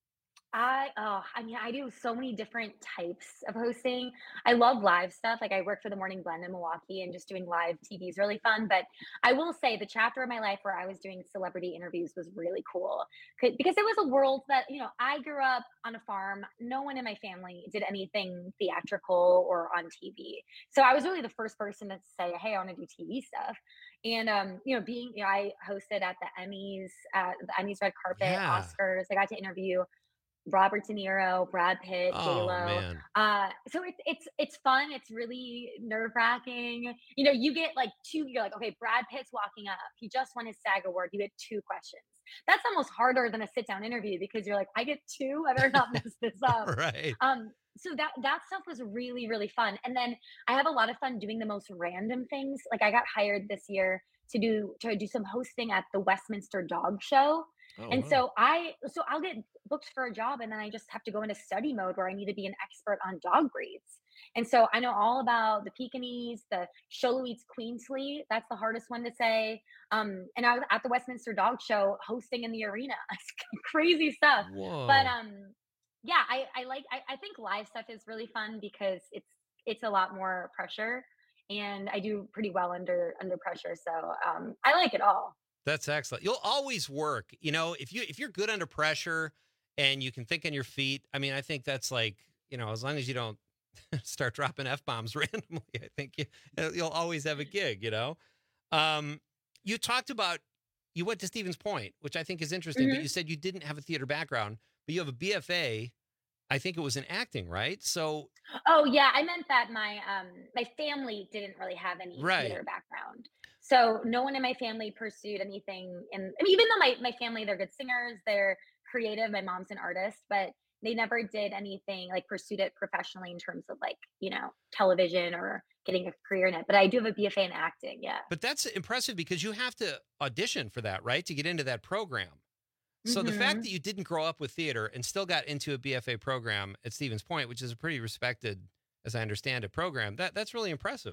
I oh, I mean, I do so many different types of hosting. I love live stuff. Like I work for the Morning Blend in Milwaukee, and just doing live T V is really fun. But I will say the chapter of my life where I was doing celebrity interviews was really cool 'Cause- because it was a world that, you know, I grew up on a farm. No one in my family did anything theatrical or on T V. So I was really the first person to say, "Hey, I want to do T V stuff." And um, you know, being you know, I hosted at the Emmys, at the Emmys red carpet, Yeah. Oscars. I got to interview Robert De Niro, Brad Pitt, Oh, J Lo. man. Uh, so it's it's it's fun. It's really nerve wracking. You know, you get like two. You're like, okay, Brad Pitt's walking up. He just won his SAG award. You get two questions. That's almost harder than a sit down interview because you're like, I get two. I better not mess this up. Right. Um, so that that stuff was really really fun. And then I have a lot of fun doing the most random things. Like I got hired this year to do to do some hosting at the Westminster Dog Show. Oh, And wow. so I so I'll get booked for a job, and then I just have to go into study mode where I need to be an expert on dog breeds. And so I know all about the Pekingese, the Sholowites Queensley. That's the hardest one to say. Um, and I was at the Westminster Dog Show hosting in the arena. Crazy stuff. Whoa. But um, yeah, I, I like I, I think live stuff is really fun because it's it's a lot more pressure, and I do pretty well under under pressure. So um, I like it all. That's excellent. You'll always work. You know, if you if you're good under pressure and you can think on your feet, I mean, I think that's like, you know, as long as you don't start dropping F bombs randomly, I think you, you'll always have a gig, you know. Um, you talked about you went to Stevens Point, which I think is interesting, but Mhm. you said you didn't have a theater background, but you have a B F A. I think it was in acting, right? So Oh yeah, I meant that my um my family didn't really have any Right. theater background. So no one in my family pursued anything in I mean, even though my, my family, they're good singers, they're creative, my mom's an artist, but they never did anything like pursued it professionally in terms of like, you know, television or getting a career in it. But I do have a B F A in acting, yeah. But that's impressive because you have to audition for that, right? To get into that program. So the fact Mhm. that you didn't grow up with theater and still got into a B F A program at Stevens Point, which is a pretty respected, as I understand it, program, that that's really impressive.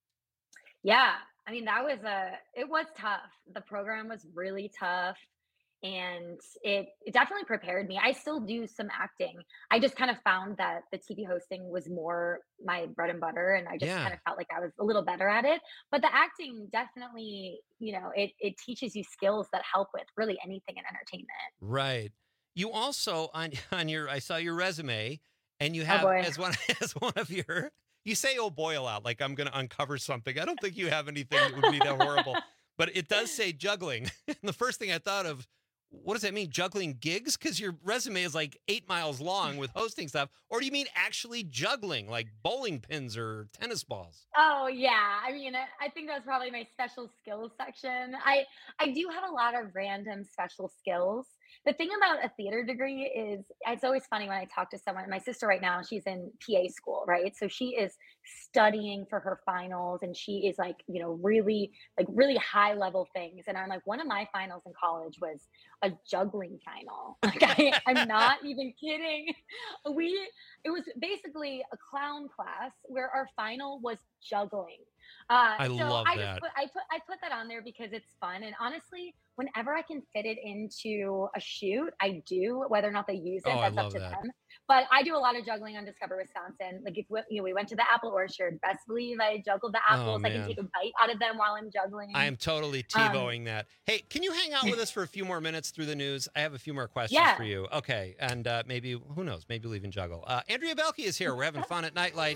Yeah, I mean that was a it was tough. The program was really tough, and it it definitely prepared me. I still do some acting. I just kind of found that the T V hosting was more my bread and butter, and I just Yeah. kind of felt like I was a little better at it. But the acting definitely, you know, it it teaches you skills that help with really anything in entertainment. Right. You also on on your I saw your resume and you Oh have boy. as one as one of your you say oh boy a lot, like I'm gonna uncover something. I don't think you have anything that would be that horrible. But it does say juggling. And the first thing I thought of, what does that mean? Juggling gigs? Because your resume is like eight miles long with hosting stuff. Or do you mean actually juggling, like bowling pins or tennis balls? Oh yeah, I mean, I I think that's probably my special skills section. I I do have a lot of random special skills. The thing about a theater degree is it's always funny when I talk to someone. My sister right now, she's in P A school, right? So she is studying for her finals, and she is like, you know, really like really high level things. And I'm like, one of my finals in college was a juggling final. Like I, I'm not even kidding. We it was basically a clown class where our final was juggling. Uh, I so love I that. Just put, I put I put that on there because it's fun, and honestly, whenever I can fit it into a shoot, I do. Whether or not they use it, Oh, I that's love up to that. them. But I do a lot of juggling on Discover Wisconsin. Like if we, you know, we went to the apple orchard, best believe I juggled the Oh, apples. I can man. take a bite out of them while I'm juggling. I am totally Um, TiVoing that. Hey, can you hang out with us for a few more minutes through the news? I have a few more questions Yeah. for you. Okay. And uh, maybe, who knows, maybe we'll even juggle. Uh, Andrea Belke is here. We're having fun at Nightlight.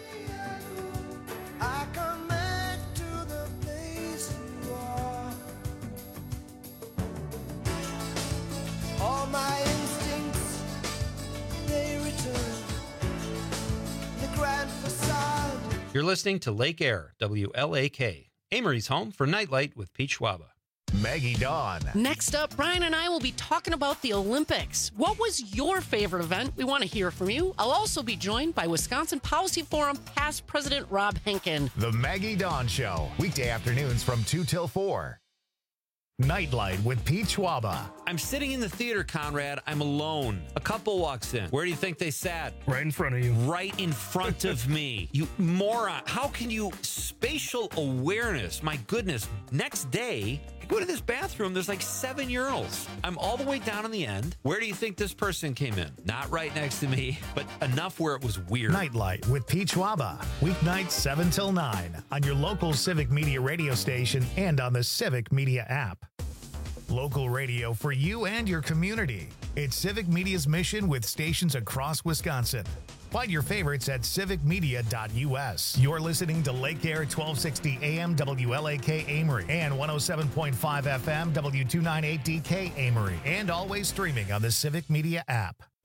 I come back to the place you are. All my instincts, they return. The grand facade. You're listening to Lake Air, W L A K. Amory's home for Nightlight with Pete Schwaba. Maggie Dawn. Next up, Brian and I will be talking about the Olympics. What was your favorite event? We want to hear from you. I'll also be joined by Wisconsin Policy Forum past President Rob Henkin. The Maggie Dawn Show. Weekday afternoons from two till four. Nightlight with Pete Schwaba. I'm sitting in the theater, Conrad. I'm alone. A couple walks in. Where do you think they sat? Right in front of you. Right in front of me. You moron. How can you spatial awareness? My goodness. Next day, I go to this bathroom. There's like seven urinals. I'm all the way down in the end. Where do you think this person came in? Not right next to me, but enough where it was weird. Nightlight with Pete Schwaba. Weeknights seven till nine on your local Civic Media radio station and on the Civic Media app. Local radio for you and your community. It's Civic Media's mission with stations across Wisconsin. Find your favorites at civic media dot u s. You're listening to Lake Air twelve sixty A M W L A K Amory and one oh seven point five F M W two ninety-eight D K Amory, and always streaming on the Civic Media app.